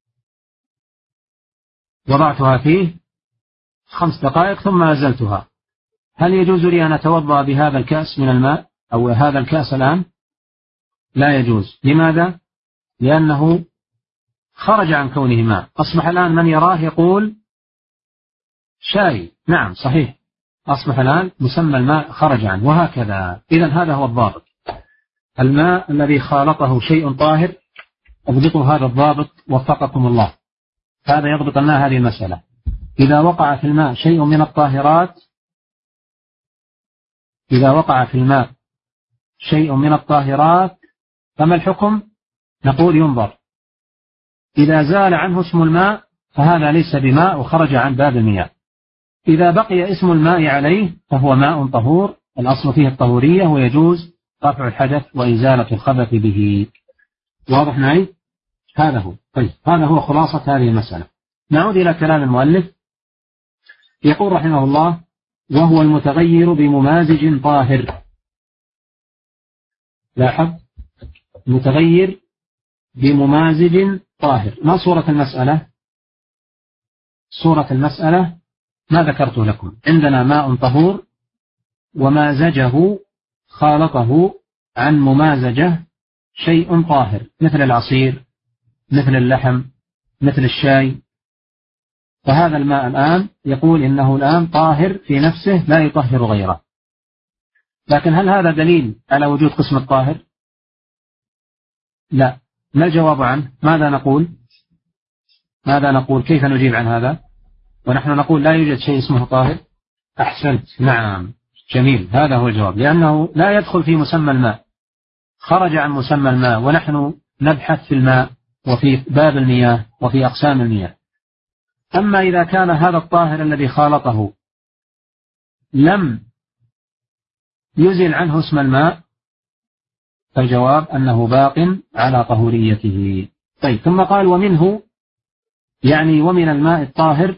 S1: وضعتها فيه خمس دقائق ثم أزلتها، هل يجوز لي أن أتوضأ بهذا الكأس من الماء أو هذا الكأس الآن؟ لا يجوز. لماذا؟ لأنه خرج عن كونه ماء. أصبح الآن من يراه يقول شاي، نعم صحيح، أصبح الآن مسمى الماء خرج عنه. وهكذا. إذن هذا هو الضابط، الماء الذي خالطه شيء طاهر، اضبطوا هذا الضابط وفقكم الله. هذا يضبط لنا هذه المسألة. إذا وقع في الماء شيء من الطاهرات إذا وقع في الماء شيء من الطاهرات فما الحكم؟ نقول ينظر. إذا زال عنه اسم الماء فهذا ليس بماء وخرج عن باب المياه. إذا بقي اسم الماء عليه فهو ماء طهور، الأصل فيه الطهورية، ويجوز رفع الحدث وإزالة الخبث به. واضح معي؟ هذا هو. طيب هذا هو خلاصة هذه المسألة. نعود إلى كلام المؤلف. يقول رحمه الله: وهو المتغير بممازج طاهر. لاحظ، متغير بممازج طاهر. ما صورة المسألة؟ صورة المسألة ما ذكرت لكم. عندنا ماء طهور ومازجه، خالطه عن ممازجة شيء طاهر، مثل العصير، مثل اللحم، مثل الشاي. فهذا الماء الآن يقول إنه الآن طاهر في نفسه لا يطهر غيره. لكن هل هذا دليل على وجود قسم الطاهر؟ لا. ما الجواب عنه؟ ماذا نقول؟ ماذا نقول؟ كيف نجيب عن هذا ونحن نقول لا يوجد شيء اسمه طاهر؟ أحسنت، نعم، جميل، هذا هو الجواب. لأنه لا يدخل في مسمى الماء، خرج عن مسمى الماء، ونحن نبحث في الماء وفي باب المياه وفي أقسام المياه. أما إذا كان هذا الطاهر الذي خالطه لم يزل عنه اسم الماء فالجواب أنه باق على طهوريته. طيب، ثم قال: ومنه، يعني ومن الماء الطاهر،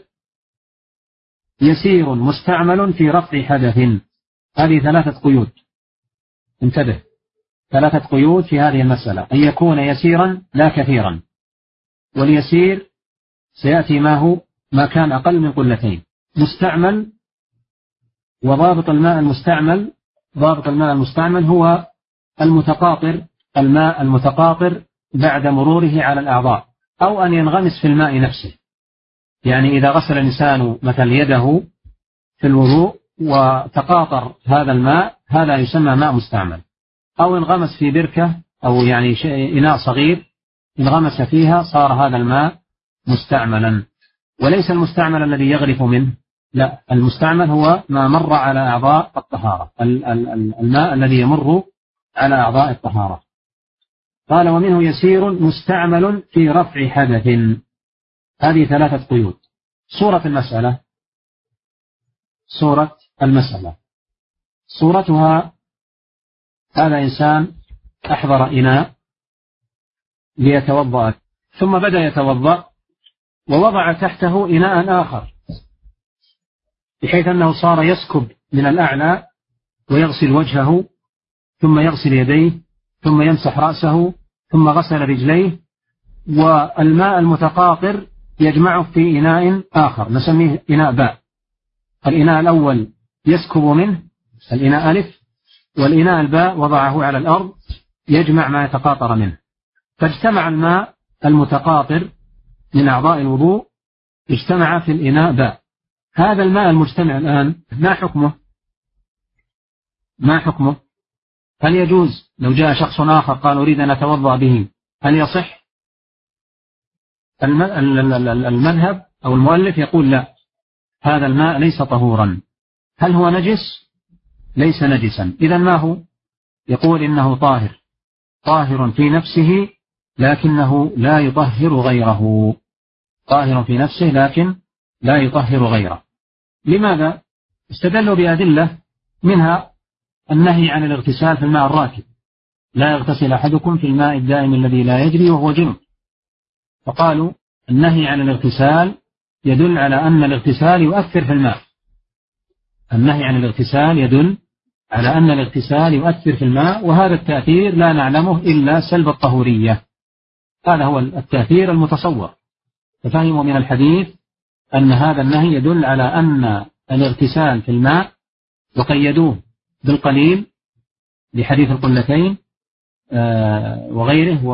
S1: يسير مستعمل في رفع حدث. هذه ثلاثة قيود، انتبه، ثلاثة قيود في هذه المسألة: أن يكون يسيرا لا كثيرا، واليسير سيأتي ما هو ما كان أقل من قلتين. مستعمل، وضابط الماء المستعمل ضابط الماء المستعمل هو المتقاطر، الماء المتقاطر بعد مروره على الأعضاء، أو أن ينغمس في الماء نفسه. يعني إذا غسل الإنسان مثل يده في الوضوء وتقاطر هذا الماء، هذا يسمى ماء مستعمل. أو انغمس في بركة أو يعني إناء صغير انغمس فيها، صار هذا الماء مستعملا. وليس المستعمل الذي يغرف منه، لا، المستعمل هو ما مر على أعضاء الطهارة، الماء الذي يمر على أعضاء الطهارة. قال: ومنه يسير مستعمل في رفع حدث. هذه ثلاثة قيود. صورة المسألة صورة المسألة صورتها: هذا إنسان أحضر إناء ليتوضأ، ثم بدأ يتوضأ ووضع تحته إناء آخر، بحيث أنه صار يسكب من الأعلى ويغسل وجهه، ثم يغسل يديه، ثم يمسح رأسه، ثم غسل رجليه، والماء المتقاطر يجمعه في إناء آخر نسميه إناء باء. الإناء الأول يسكب منه، الإناء ألف، والإناء الباء وضعه على الأرض يجمع ما يتقاطر منه. فاجتمع الماء المتقاطر من أعضاء الوضوء، اجتمع في الإناء باء. هذا الماء المجتمع الآن ما حكمه؟ ما حكمه؟ هل يجوز لو جاء شخص آخر قال أريد أن أتوضأ به، هل يصح؟ المذهب أو المؤلف يقول لا، هذا الماء ليس طهورا. هل هو نجس؟ ليس نجسا. إذا ما هو؟ يقول إنه طاهر، طاهر في نفسه لكنه لا يطهر غيره، طاهر في نفسه لكن لا يطهر غيره. لماذا؟ استدلوا بأدلة منها النهي عن الاغتسال في الماء الراكد، لا يغتسل أحدكم في الماء الدائم الذي لا يجري وهو جنب، فقالوا النهي عن الاغتسال يدل على أن الاغتسال يؤثر في الماء. النهي عن الاغتسال يدل على أن الاغتسال يؤثر في الماء، وهذا التأثير لا نعلمه إلا سلب الطهورية، هذا هو التأثير المتصور. ففهموا من الحديث أن هذا النهي يدل على أن الاغتسال في الماء، وقيدوه بالقليل لحديث القلتين وغيره،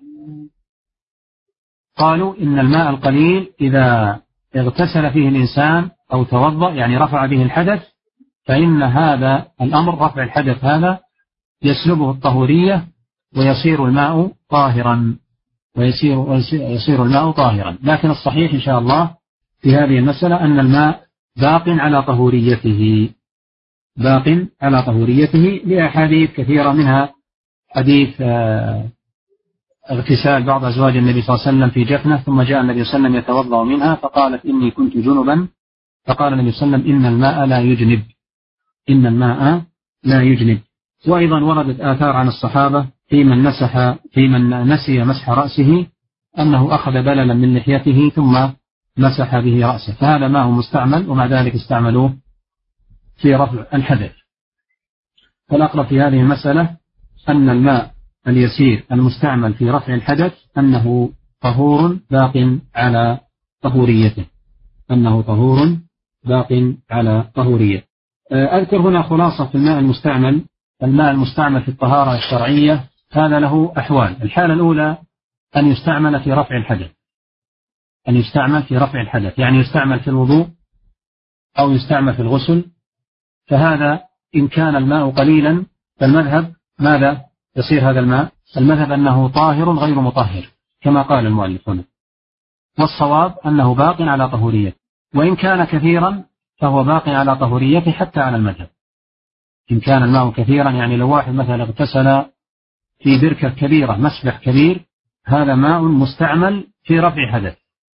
S1: وقالوا إن الماء القليل إذا اغتسل فيه الإنسان أو توضأ يعني رفع به الحدث، فإن هذا الأمر رفع الحدث هذا يسلبه الطهورية ويصير الماء طاهرا ويصير ويصير الماء طاهرا. لكن الصحيح إن شاء الله في هذه المسألة أن الماء باق على طهوريته، باق على طهوريته لأحاديث كثيرة، منها حديث اغتسال بعض أزواج النبي صلى الله عليه وسلم في جفنة، ثم جاء النبي صلى الله عليه وسلم يتوضأ منها فقالت إني كنت جنبا، فقال النبي صلى الله عليه وسلم إن الماء لا يجنب، إن الماء لا يجنب. وأيضا وردت آثار عن الصحابة في من مسح في من نسي مسح رأسه أنه أخذ بللا من لحيته ثم مسح به رأسه، فهذا ما هو مستعمل، ومع ذلك استعملوه في رفع الحدث. فالأقرب في هذه المسألة أن الماء اليسير المستعمل في رفع الحدث أنه طهور باق على طهوريته، أنه طهور باق على طهوريته. أذكر هنا خلاصة في الماء المستعمل. الماء المستعمل في الطهارة الشرعية هذا له أحوال. الحالة الأولى أن يستعمل في رفع الحدث، أن يستعمل في رفع الحدث يعني يستعمل في الوضوء أو يستعمل في الغسل، فهذا إن كان الماء قليلا فالمذهب ماذا يصير هذا الماء؟ المذهب أنه طاهر غير مطهر كما قال المؤلف هنا، والصواب أنه باق على طهوريته، وإن كان كثيرا فهو باق على طهوريته حتى على المذهب. إن كان الماء كثيرا يعني لو واحد مثلا اغتسل في بركة كبيرة مسبح كبير، هذا ماء مستعمل في رفع حدث،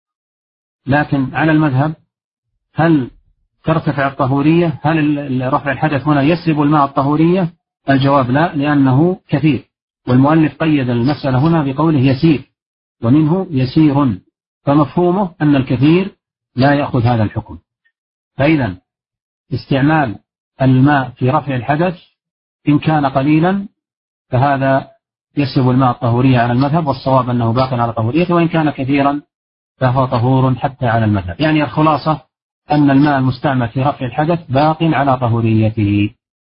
S1: لكن على المذهب هل ترتفع الطهورية؟ هل رفع الحدث هنا يسلب الماء الطهورية؟ الجواب لا، لأنه كثير، والمؤلف قيد المسألة هنا بقوله يسير، ومنه يسير، فمفهومه أن الكثير لا يأخذ هذا الحكم. فإذا استعمال الماء في رفع الحدث إن كان قليلا فهذا يسلب الماء الطهورية على المذهب، والصواب أنه باق على طهوريته، وإن كان كثيرا فهو طهور حتى على المذهب. يعني الخلاصة أن الماء المستعمل في رفع الحدث باق على طهوريته.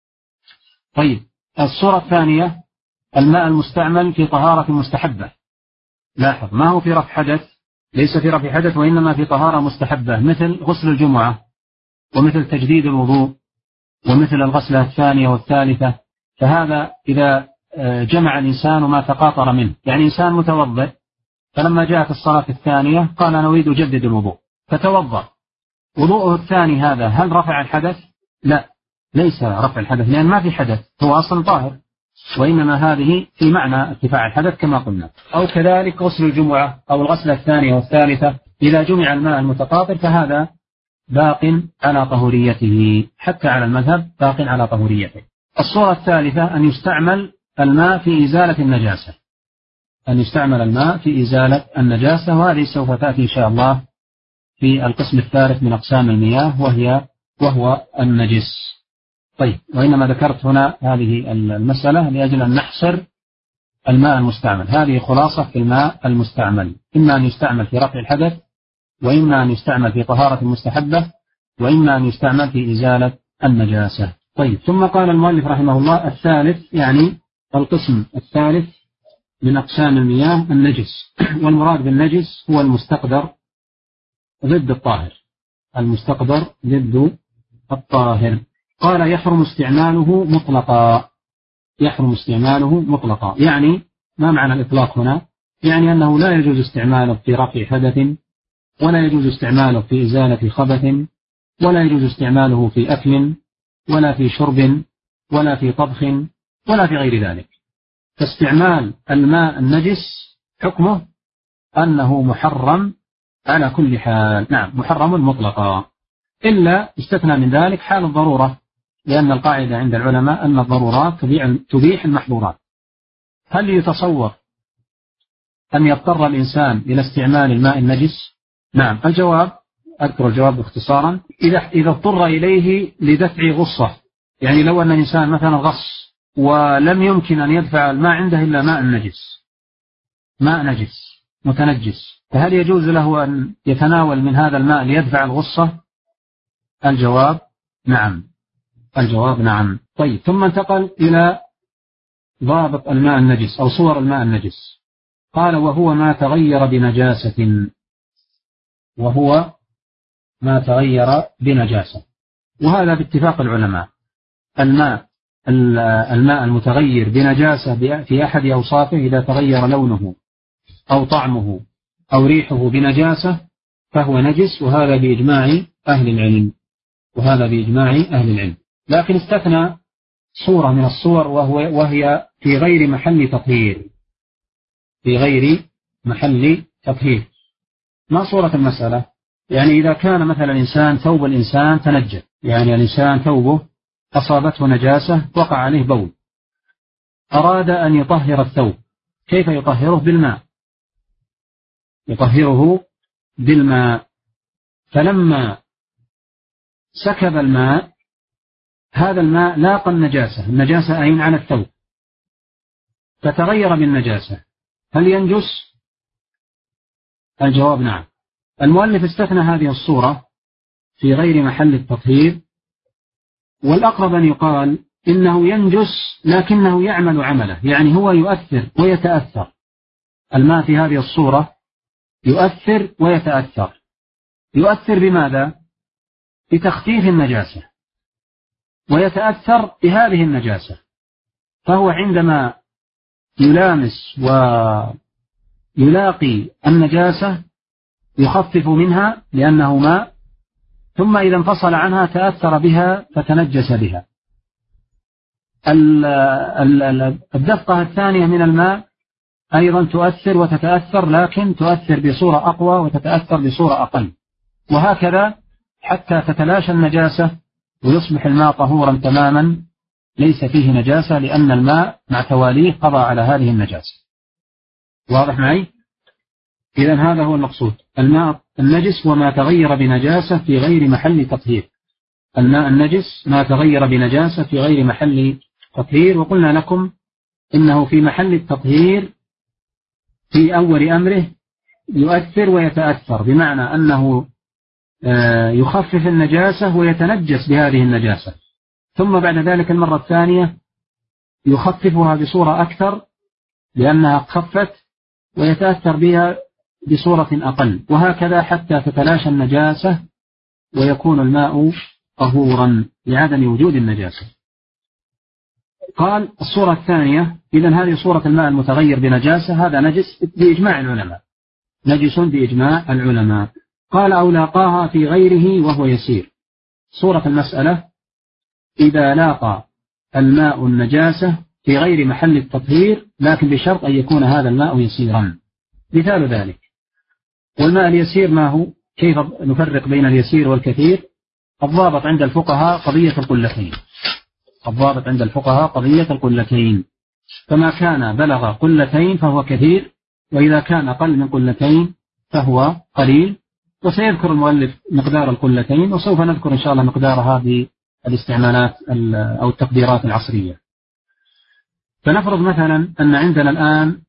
S1: طيب، الصورة الثانية الماء المستعمل في طهارة مستحبة. لاحظ، ما هو في رفع حدث، ليس في رفع حدث، وإنما في طهارة مستحبة، مثل غسل الجمعة، ومثل تجديد الوضوء، ومثل الغسلة الثانية والثالثة. فهذا إذا جمع الإنسان ما تقاطر منه، يعني إنسان متوضئ فلما جاءت الصلاة الثانية قال أنا أريد أجدد الوضوء فتوضأ، وضوءه الثاني هذا هل رفع الحدث؟ لا، ليس رفع الحدث، لأن ما في حدث، هو أصلا طاهر، وإنما هذه في معنى ارتفاع الحدث كما قلنا. أو كذلك غسل الجمعة أو الغسلة الثانية والثالثة، إذا جمع الماء المتقاطر فهذا باق على طهوريته حتى على المذهب، باق على طهوريته. الصورة الثالثة أن يستعمل الماء في إزالة النجاسة، أن يستعمل الماء في إزالة النجاسة، وهذه سوف تأتي إن شاء الله في القسم الثالث من أقسام المياه، وهي وهو النجس. طيب، وإنما ذكرت هنا هذه المسألة لأجل أن نحصر الماء المستعمل. هذه خلاصة في الماء المستعمل، إما أن يستعمل في رفع الحدث، وإما أن يستعمل في طهارة مستحبة، وإما أن يستعمل في إزالة النجاسة. طيب، ثم قال المؤلف رحمه الله الثالث، يعني القسم الثالث من أقسام المياه النجس، والمراد بالنجس هو المستقدر ضد الطاهر، المستقدر ضد الطاهر. قال يحرم استعماله مطلقا، يحرم استعماله مطلقا، يعني ما معنى الإطلاق هنا؟ يعني أنه لا يجوز استعماله في رفع حدث، ولا يجوز استعماله في إزالة خبث، ولا يجوز استعماله في أكل، ولا في شرب، ولا في طبخ، ولا في غير ذلك. فاستعمال الماء النجس حكمه أنه محرم على كل حال، نعم محرم مطلقا. إلا استثنى من ذلك حال الضرورة، لأن القاعدة عند العلماء أن الضرورات تبيح المحظورات. هل يتصور أن يضطر الإنسان إلى استعمال الماء النجس؟ نعم. الجواب، أذكر الجواب اختصارا، إذا إذا اضطر إليه لدفع غصة، يعني لو أن الإنسان مثلا غص ولم يمكن أن يدفع الماء عنده إلا ماء نجس، ماء نجس متنجس، فهل يجوز له أن يتناول من هذا الماء ليدفع الغصة؟ الجواب نعم. الجواب نعم. طيب، ثم انتقل إلى ضابط الماء النجس أو صور الماء النجس. قال: وهو ما تغير بنجاسة. وهو ما تغير بنجاسة، وهذا باتفاق العلماء. الماء الماء المتغير بنجاسة في أحد أوصافه إذا تغير لونه أو طعمه أو ريحه بنجاسة فهو نجس، وهذا بإجماع أهل العلم وهذا بإجماع أهل العلم. لكن استثنى صورة من الصور وهو وهي في غير محل تطهير. في غير محل تطهير. ما صورة المسألة؟ يعني إذا كان مثلا إنسان ثوب الإنسان تنجس، يعني الإنسان ثوبه أصابته نجاسة، وقع عليه بول، أراد أن يطهر الثوب، كيف يطهره؟ بالماء، يطهره بالماء. فلما سكب الماء، هذا الماء لاقى النجاسة، النجاسة أين؟ على الثوب، فتغير بالنجاسة، هل ينجس؟ الجواب نعم. المؤلف استثنى هذه الصورة في غير محل التطهير، والأقرب أن يقال إنه ينجس لكنه يعمل عمله، يعني هو يؤثر ويتأثر. الماء في هذه الصورة يؤثر ويتأثر. يؤثر بماذا؟ بتخفيف النجاسة، ويتأثر بهذه النجاسة. فهو عندما يلامس ويلاقي النجاسة يخفف منها لأنه ماء، ثم إذا انفصل عنها تأثر بها فتنجس بها. الدفقة الثانية من الماء أيضا تؤثر وتتأثر، لكن تؤثر بصورة أقوى وتتأثر بصورة أقل، وهكذا حتى تتلاشى النجاسة ويصبح الماء طهورا تماما ليس فيه نجاسة، لأن الماء مع تواليه قضى على هذه النجاسة. واضح معي؟ إذن هذا هو المقصود، الماء النجس وما تغير بنجاسة في غير محل تطهير. الماء النجس ما تغير بنجاسة في غير محل تطهير، وقلنا لكم إنه في محل التطهير في أول أمره يؤثر ويتأثر، بمعنى أنه يخفف النجاسة ويتنجس بهذه النجاسة، ثم بعد ذلك المرة الثانية يخففها بصورة أكثر لأنها خفت، ويتأثر بها بصورة أقل، وهكذا حتى تتلاشى النجاسة ويكون الماء طهورا لعدم وجود النجاسة. قال الصورة الثانية، إذن هذه صورة الماء المتغير بنجاسة، هذا نجس بإجماع العلماء، نجس بإجماع العلماء. قال أو لاقاها في غيره وهو يسير. صورة المسألة إذا لاقى الماء النجاسة في غير محل التطهير، لكن بشرط أن يكون هذا الماء يسيرا. مثال ذلك، والماء اليسير ما هو؟ كيف نفرق بين اليسير والكثير؟ الضابط عند الفقهاء قضية القلتين. الضابط عند الفقهاء قضية القلتين، فما كان بلغ قلتين فهو كثير، وإذا كان أقل من قلتين فهو قليل. وسيذكر المؤلف مقدار القلتين، وسوف نذكر إن شاء الله مقدارها بالاستعمالات أو التقديرات العصرية. فنفرض مثلا أن عندنا الآن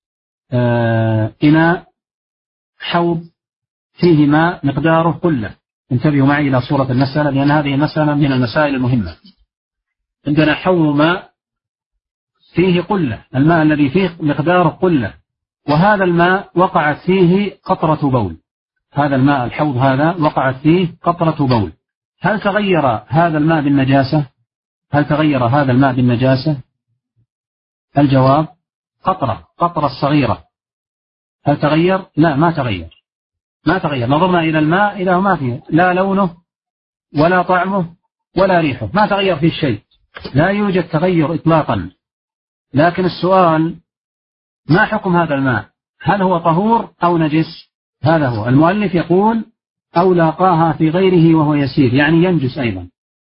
S1: إناء حوض فيه ماء مقداره قلة. انتبهوا معي إلى صورة المسألة، لأن هذه مسألة من المسائل المهمة. عندنا حوض ماء فيه قلة، الماء الذي فيه مقداره قلة، وهذا الماء وقعت فيه قطرة بول. هذا الماء الحوض هذا وقعت فيه قطرة بول. هل تغير هذا الماء بالنجاسة؟ هل تغير هذا الماء بالنجاسة؟ الجواب قطرة، قطرة صغيرة. هل تغير؟ لا، ما تغير، ما تغير. نظرنا إلى الماء إذا ما فيه لا لونه ولا طعمه ولا ريحه، ما تغير فيه شيء، لا يوجد تغير إطلاقا. لكن السؤال ما حكم هذا الماء؟ هل هو طهور أو نجس؟ هذا هو. المؤلف يقول أو لاقاها في غيره وهو يسير، يعني ينجس أيضا.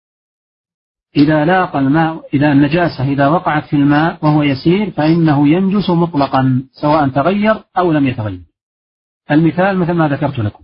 S1: إذا لاقى الماء، إذا النجاسة إذا وقعت في الماء وهو يسير فإنه ينجس مطلقا سواء تغير أو لم يتغير. المثال مثل ما ذكرت لكم،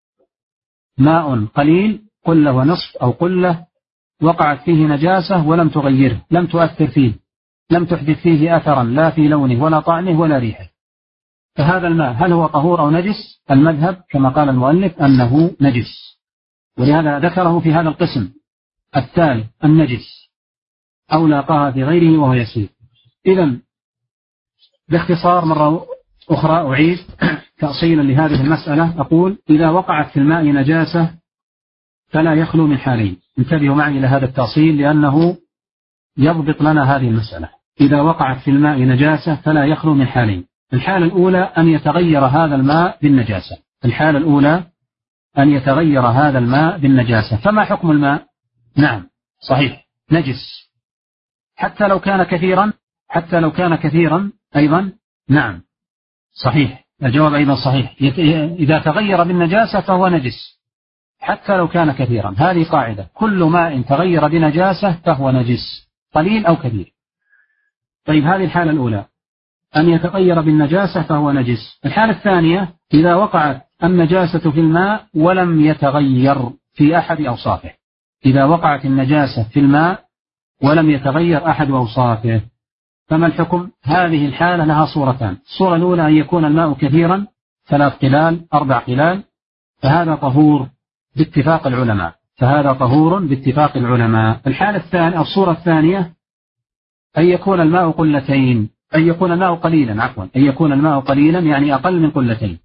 S1: ماء قليل قلة ونصف أو قلة وقعت فيه نجاسة ولم تغيره، لم تؤثر فيه، لم تحدث فيه أثرا لا في لونه ولا طعمه ولا ريحه، فهذا الماء هل هو طهور أو نجس؟ المذهب كما قال المؤلف أنه نجس، ولهذا ذكره في هذا القسم الثالث النجس، أو لاقاها في غيره وهو يسير. إذن باختصار مرة أخرى أعيد تأصيلا لهذه المسألة، أقول إذا وقعت في الماء نجاسة فلا يخلو من حالين. انتبهوا معي إلى هذا التأصيل لأنه يضبط لنا هذه المسألة. إذا وقعت في الماء نجاسة فلا يخلو من حالين. الحالة الأولى أن يتغير هذا الماء بالنجاسة. الحالة الأولى أن يتغير هذا الماء بالنجاسة. فما حكم الماء؟ نعم صحيح نجس، حتى لو كان كثيرا، حتى لو كان كثيرا أيضا نعم صحيح، الجواب أيضا صحيح. إذا تغير بالنجاسة فهو نجس حتى لو كان كثيرا. هذه قاعدة، كل ماء تغير بنجاسة فهو نجس قليل أو كثير. طيب هذه الحالة الأولى أن يتغير بالنجاسة فهو نجس. الحالة الثانية إذا وقعت النجاسة في الماء ولم يتغير في أحد أوصافه. إذا وقعت النجاسة في الماء ولم يتغير أحد أوصافه فما الحكم؟ هذه الحالة لها صورتان. الصورة الأولى أن يكون الماء كثيرا، ثلاث قلال أربع قلال، فهذا طهور باتفاق العلماء، فهذا طهور باتفاق العلماء. الحالة الثانية، الصورة الثانية أن يكون الماء قلتين، أن يكون الماء قليلا عفوا أن يكون الماء قليلا يعني أقل من قلتين،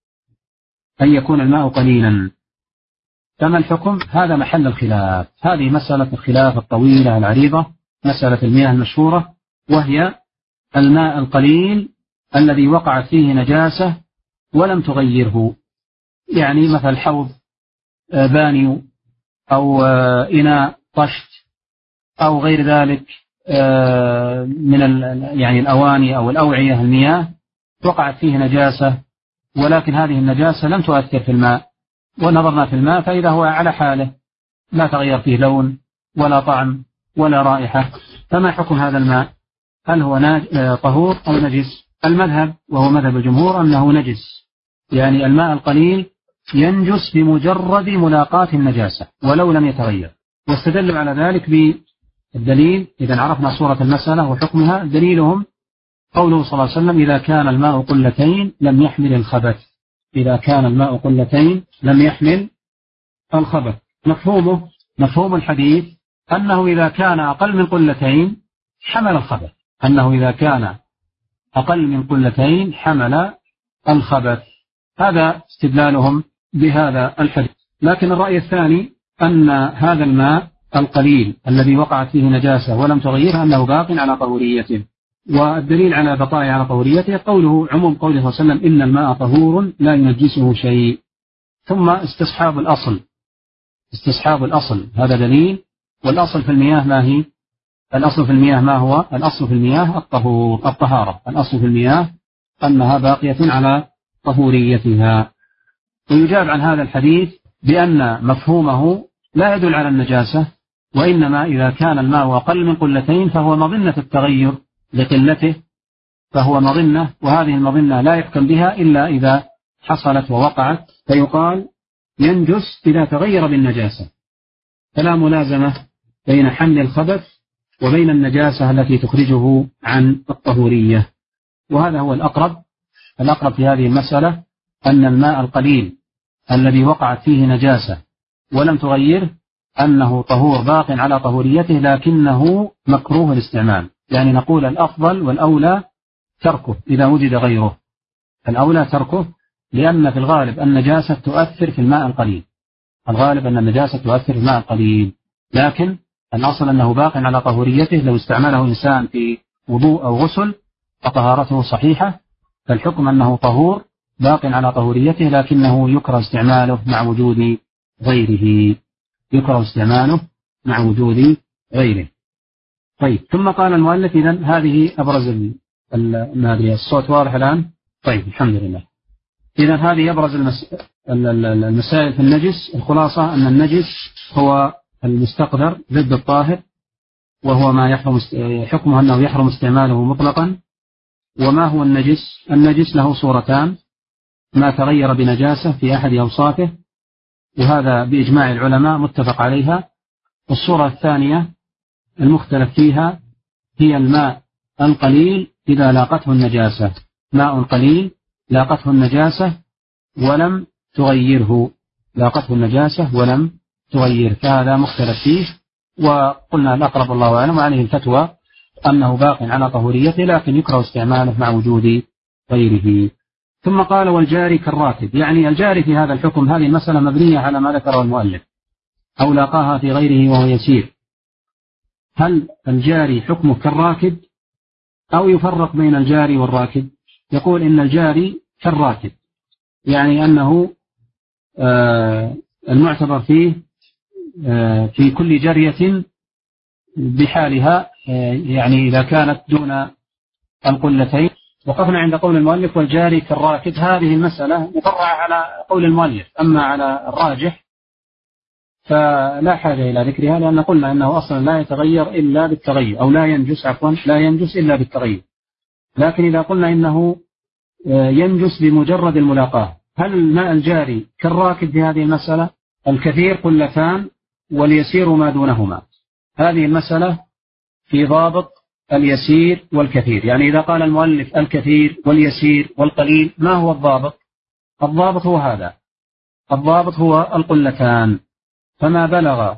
S1: أن يكون الماء قليلا. فما الحكم؟ هذا محل الخلاف. هذه مسألة الخلاف الطويلة العريضة، مسألة المياه المشهورة، وهي الماء القليل الذي وقعت فيه نجاسة ولم تغيره، يعني مثل حوض بانيو أو إناء طشت أو غير ذلك من يعني الأواني أو الأوعية المياه وقعت فيه نجاسة، ولكن هذه النجاسة لم تؤثر في الماء، ونظرنا في الماء فإذا هو على حاله لا تغير فيه لون ولا طعم ولا رائحة. فما حكم هذا الماء؟ هل هو طهور أو نجس؟ المذهب وهو مذهب الجمهور أنه نجس، يعني الماء القليل ينجس بمجرد ملاقاة النجاسة ولو لم يتغير. واستدلوا على ذلك بالدليل، إذا عرفنا صورة المسألة وحكمها، دليلهم قوله صلى الله عليه وسلم إذا كان الماء قلتين لم يحمل الخبث. إذا كان الماء قلتين لم يحمل الخبث. مفهومه مفهوم الحديث أنه إذا كان أقل من قلتين حمل الخبث، أنه إذا كان أقل من قلتين حمل الخبث. هذا استدلالهم بهذا الحديث. لكن الرأي الثاني أن هذا الماء القليل الذي وقعت فيه نجاسة ولم تغيرها أنه باق على طهوريته، والدليل على بقائه على طهوريته قوله عموم قوله صلى الله عليه وسلم إن الماء طهور لا ينجسه شيء. ثم استصحاب الأصل، استصحاب الأصل هذا دليل. والأصل في المياه ما هي؟ الأصل في المياه ما هو؟ الأصل في المياه الطهور، الطهارة. الأصل في المياه أنها باقية على طهوريتها. ويجاب عن هذا الحديث بأن مفهومه لا يدل على النجاسة، وإنما إذا كان الماء أقل من قلتين فهو مظنة التغير لقلته، فهو مظنة، وهذه المظنة لا يحكم بها إلا إذا حصلت ووقعت، فيقال ينجس إذا تغير بالنجاسة. فلا ملازمة بين حمل الخبث وبين النجاسة التي تخرجه عن الطهورية. وهذا هو الأقرب. الأقرب في هذه المسألة أن الماء القليل الذي وقعت فيه نجاسة ولم تغيره أنه طهور باق على طهوريته، لكنه مكروه الاستعمال. يعني نقول الأفضل والأولى تركه إذا وجد غيره، الأولى تركه، لأن في الغالب النجاسة تؤثر في الماء القليل، الغالب أن النجاسة تؤثر في الماء القليل، لكن الأصل أنه باق على طهوريته. لو استعمله إنسان في وضوء أو غسل فطهارته صحيحة، فالحكم أنه طهور باق على طهوريته، لكنه يكره استعماله مع وجود غيره، يكره استعماله مع وجود غيره. طيب ثم قال المؤلف إذن هذه أبرز ما أدري الصوت واضح الآن؟ طيب الحمد لله. إذن هذه أبرز المس... المسائل في النجس الخلاصة أن النجس هو المستقذر ضد الطاهر، وهو ما يحرم حكمه أنه يحرم استعماله مطلقا. وما هو النجس؟ النجس له صورتان: ما تغير بنجاسة في أحد أوصافه، وهذا بإجماع العلماء متفق عليها. والصورة الثانية المختلف فيها هي الماء القليل إذا لاقته النجاسة، ماء قليل لاقته النجاسة ولم تغيره، لاقته النجاسة ولم تغير، فهذا مختلف فيه. وقلنا الأقرب الله أعلم وعليه الفتوى أنه باق على طهوريته، لكن يكره استعماله مع وجود غيره. ثم قال: والجاري كالراكب، يعني الجاري في هذا الحكم، هذه المسألة مبنية على ما ذكره المؤلف، أو لاقاها في غيره وهو يسير. هل الجاري حكمه كالراكب أو يفرق بين الجاري والراكب؟ يقول إن الجاري كالراكب، يعني أنه آه المعتبر فيه آه في كل جرية بحالها، آه يعني إذا كانت دون القلتين. وقفنا عند قول المؤلف: والجاري كالراكب. هذه المسألة مفرعة على قول المؤلف، أما على الراجح فلا حاجة إلى ذكرها، لأن قلنا أنه أصلا لا يتغير إلا بالتغير، أو لا ينجس عفوا لا ينجس إلا بالتغير. لكن إذا قلنا إنه ينجس بمجرد الملاقاة، هل الماء الجاري كالراكب في هذه المسألة؟ الكثير قلتان واليسير ما دونهما. هذه المسألة في ضابط اليسير والكثير، يعني إذا قال المؤلف الكثير واليسير والقليل، ما هو الضابط؟ الضابط هو هذا، الضابط هو القلتان، فما بلغ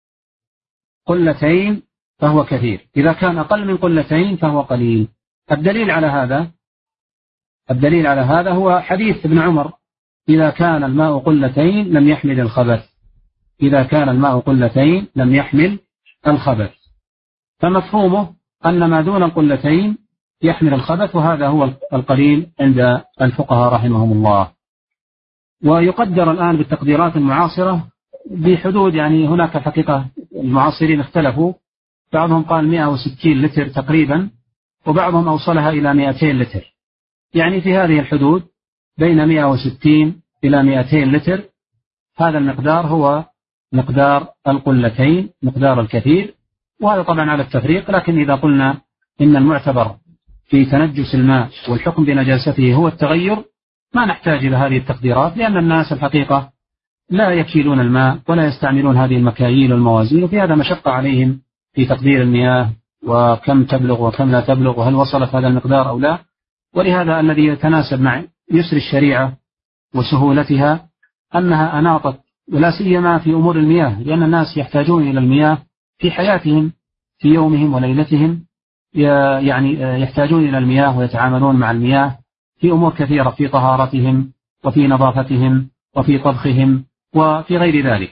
S1: قلتين فهو كثير، إذا كان أقل من قلتين فهو قليل. الدليل على هذا الدليل على هذا هو حديث ابن عمر: إذا كان الماء قلتين لم يحمل الخبث، إذا كان الماء قلتين لم يحمل الخبث. فمفهومه أن ما دون القلتين يحمل الخبث، وهذا هو القليل عند الفقهاء رحمهم الله. ويقدر الآن بالتقديرات المعاصرة بحدود، يعني هناك حقيقة المعاصرين اختلفوا، بعضهم قال مئة وستين لتر تقريبا، وبعضهم أوصلها إلى مئتين لتر، يعني في هذه الحدود بين مئة وستين إلى مئتين لتر. هذا المقدار هو مقدار القلتين، مقدار الكثير، وهذا طبعا على التفريق. لكن إذا قلنا إن المعتبر في تنجس الماء والحكم بنجاسته هو التغير، ما نحتاج إلى هذه التقديرات، لأن الناس الحقيقة لا يكيلون الماء ولا يستعملون هذه المكاييل والموازين، وفي هذا مشقة عليهم في تقدير المياه وكم تبلغ وكم لا تبلغ، وهل وصلت هذا المقدار أو لا. ولهذا الذي يتناسب مع يسر الشريعة وسهولتها أنها أناطت، ولا سيما في أمور المياه، لأن الناس يحتاجون إلى المياه في حياتهم في يومهم وليلتهم، يعني يحتاجون إلى المياه ويتعاملون مع المياه في أمور كثيرة، في طهارتهم وفي نظافتهم وفي طبخهم وفي غير ذلك.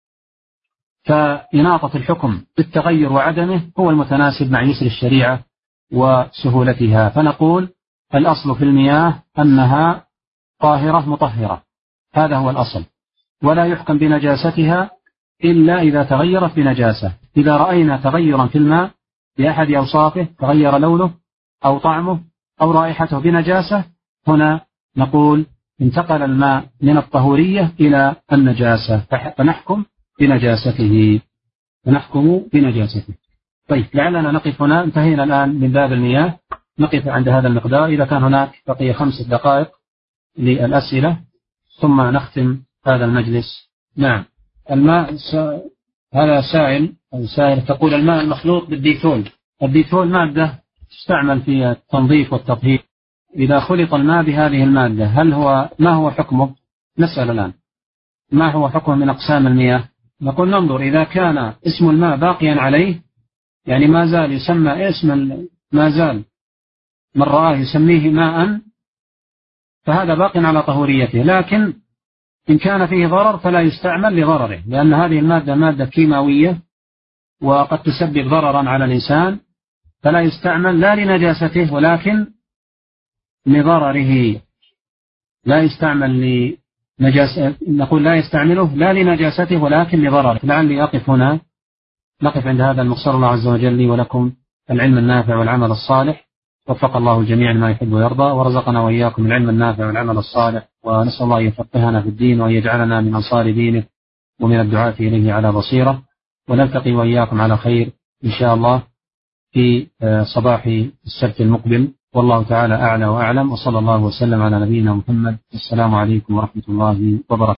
S1: فإناطة الحكم بالتغير وعدمه هو المتناسب مع يسر الشريعة وسهولتها. فنقول الأصل في المياه أنها طاهرة مطهرة، هذا هو الأصل، ولا يحكم بنجاستها إلا إذا تغيرت بنجاسة. إذا رأينا تغيرا في الماء بأحد أوصافه، تغير لونه أو طعمه أو رائحته بنجاسة، هنا نقول انتقل الماء من الطهورية إلى النجاسة، فنحكم بنجاسته فنحكم بنجاسته. طيب، لعلنا نقف هنا، انتهينا الآن من باب المياه، نقف عند هذا المقدار. إذا كان هناك بقي خمس دقائق للأسئلة ثم نختم هذا المجلس. نعم، الماء سا... هذا سائل أو سائل تقول: الماء المخلوط بالديتول. الديتول مادة تستعمل في التنظيف والتطهير، إذا خلط الماء بهذه المادة هل هو ما هو حكمه؟ نسأل الآن ما هو حكمه من أقسام المياه. نقول ننظر، إذا كان اسم الماء باقيا عليه، يعني ما زال يسمى اسم ما زال من رآه يسميه ماء، فهذا باق على طهوريته. لكن إن كان فيه ضرر فلا يستعمل لضرره، لأن هذه المادة مادة كيماوية وقد تسبب ضررا على الإنسان، فلا يستعمل لا لنجاسته ولكن لضرره. لا يستعمل لنجاسة، نقول لا يستعمله لا لنجاسته ولكن لضرره. لعلي أقف هنا، نقف عند هذا المقصر. الله عز وجل لي ولكم العلم النافع والعمل الصالح، وفق الله الجميع ما يحب ويرضى، ورزقنا وإياكم العلم النافع والعمل الصالح. ونسأل الله أن يفقهنا في الدين وأن يجعلنا من أنصار دينه ومن الدعاة إليه على بصيرة، ونلتقي وإياكم على خير إن شاء الله في صباح السبت المقبل، والله تعالى أعلى وأعلم، وصلى الله وسلم على نبينا محمد. السلام عليكم ورحمة الله وبركاته.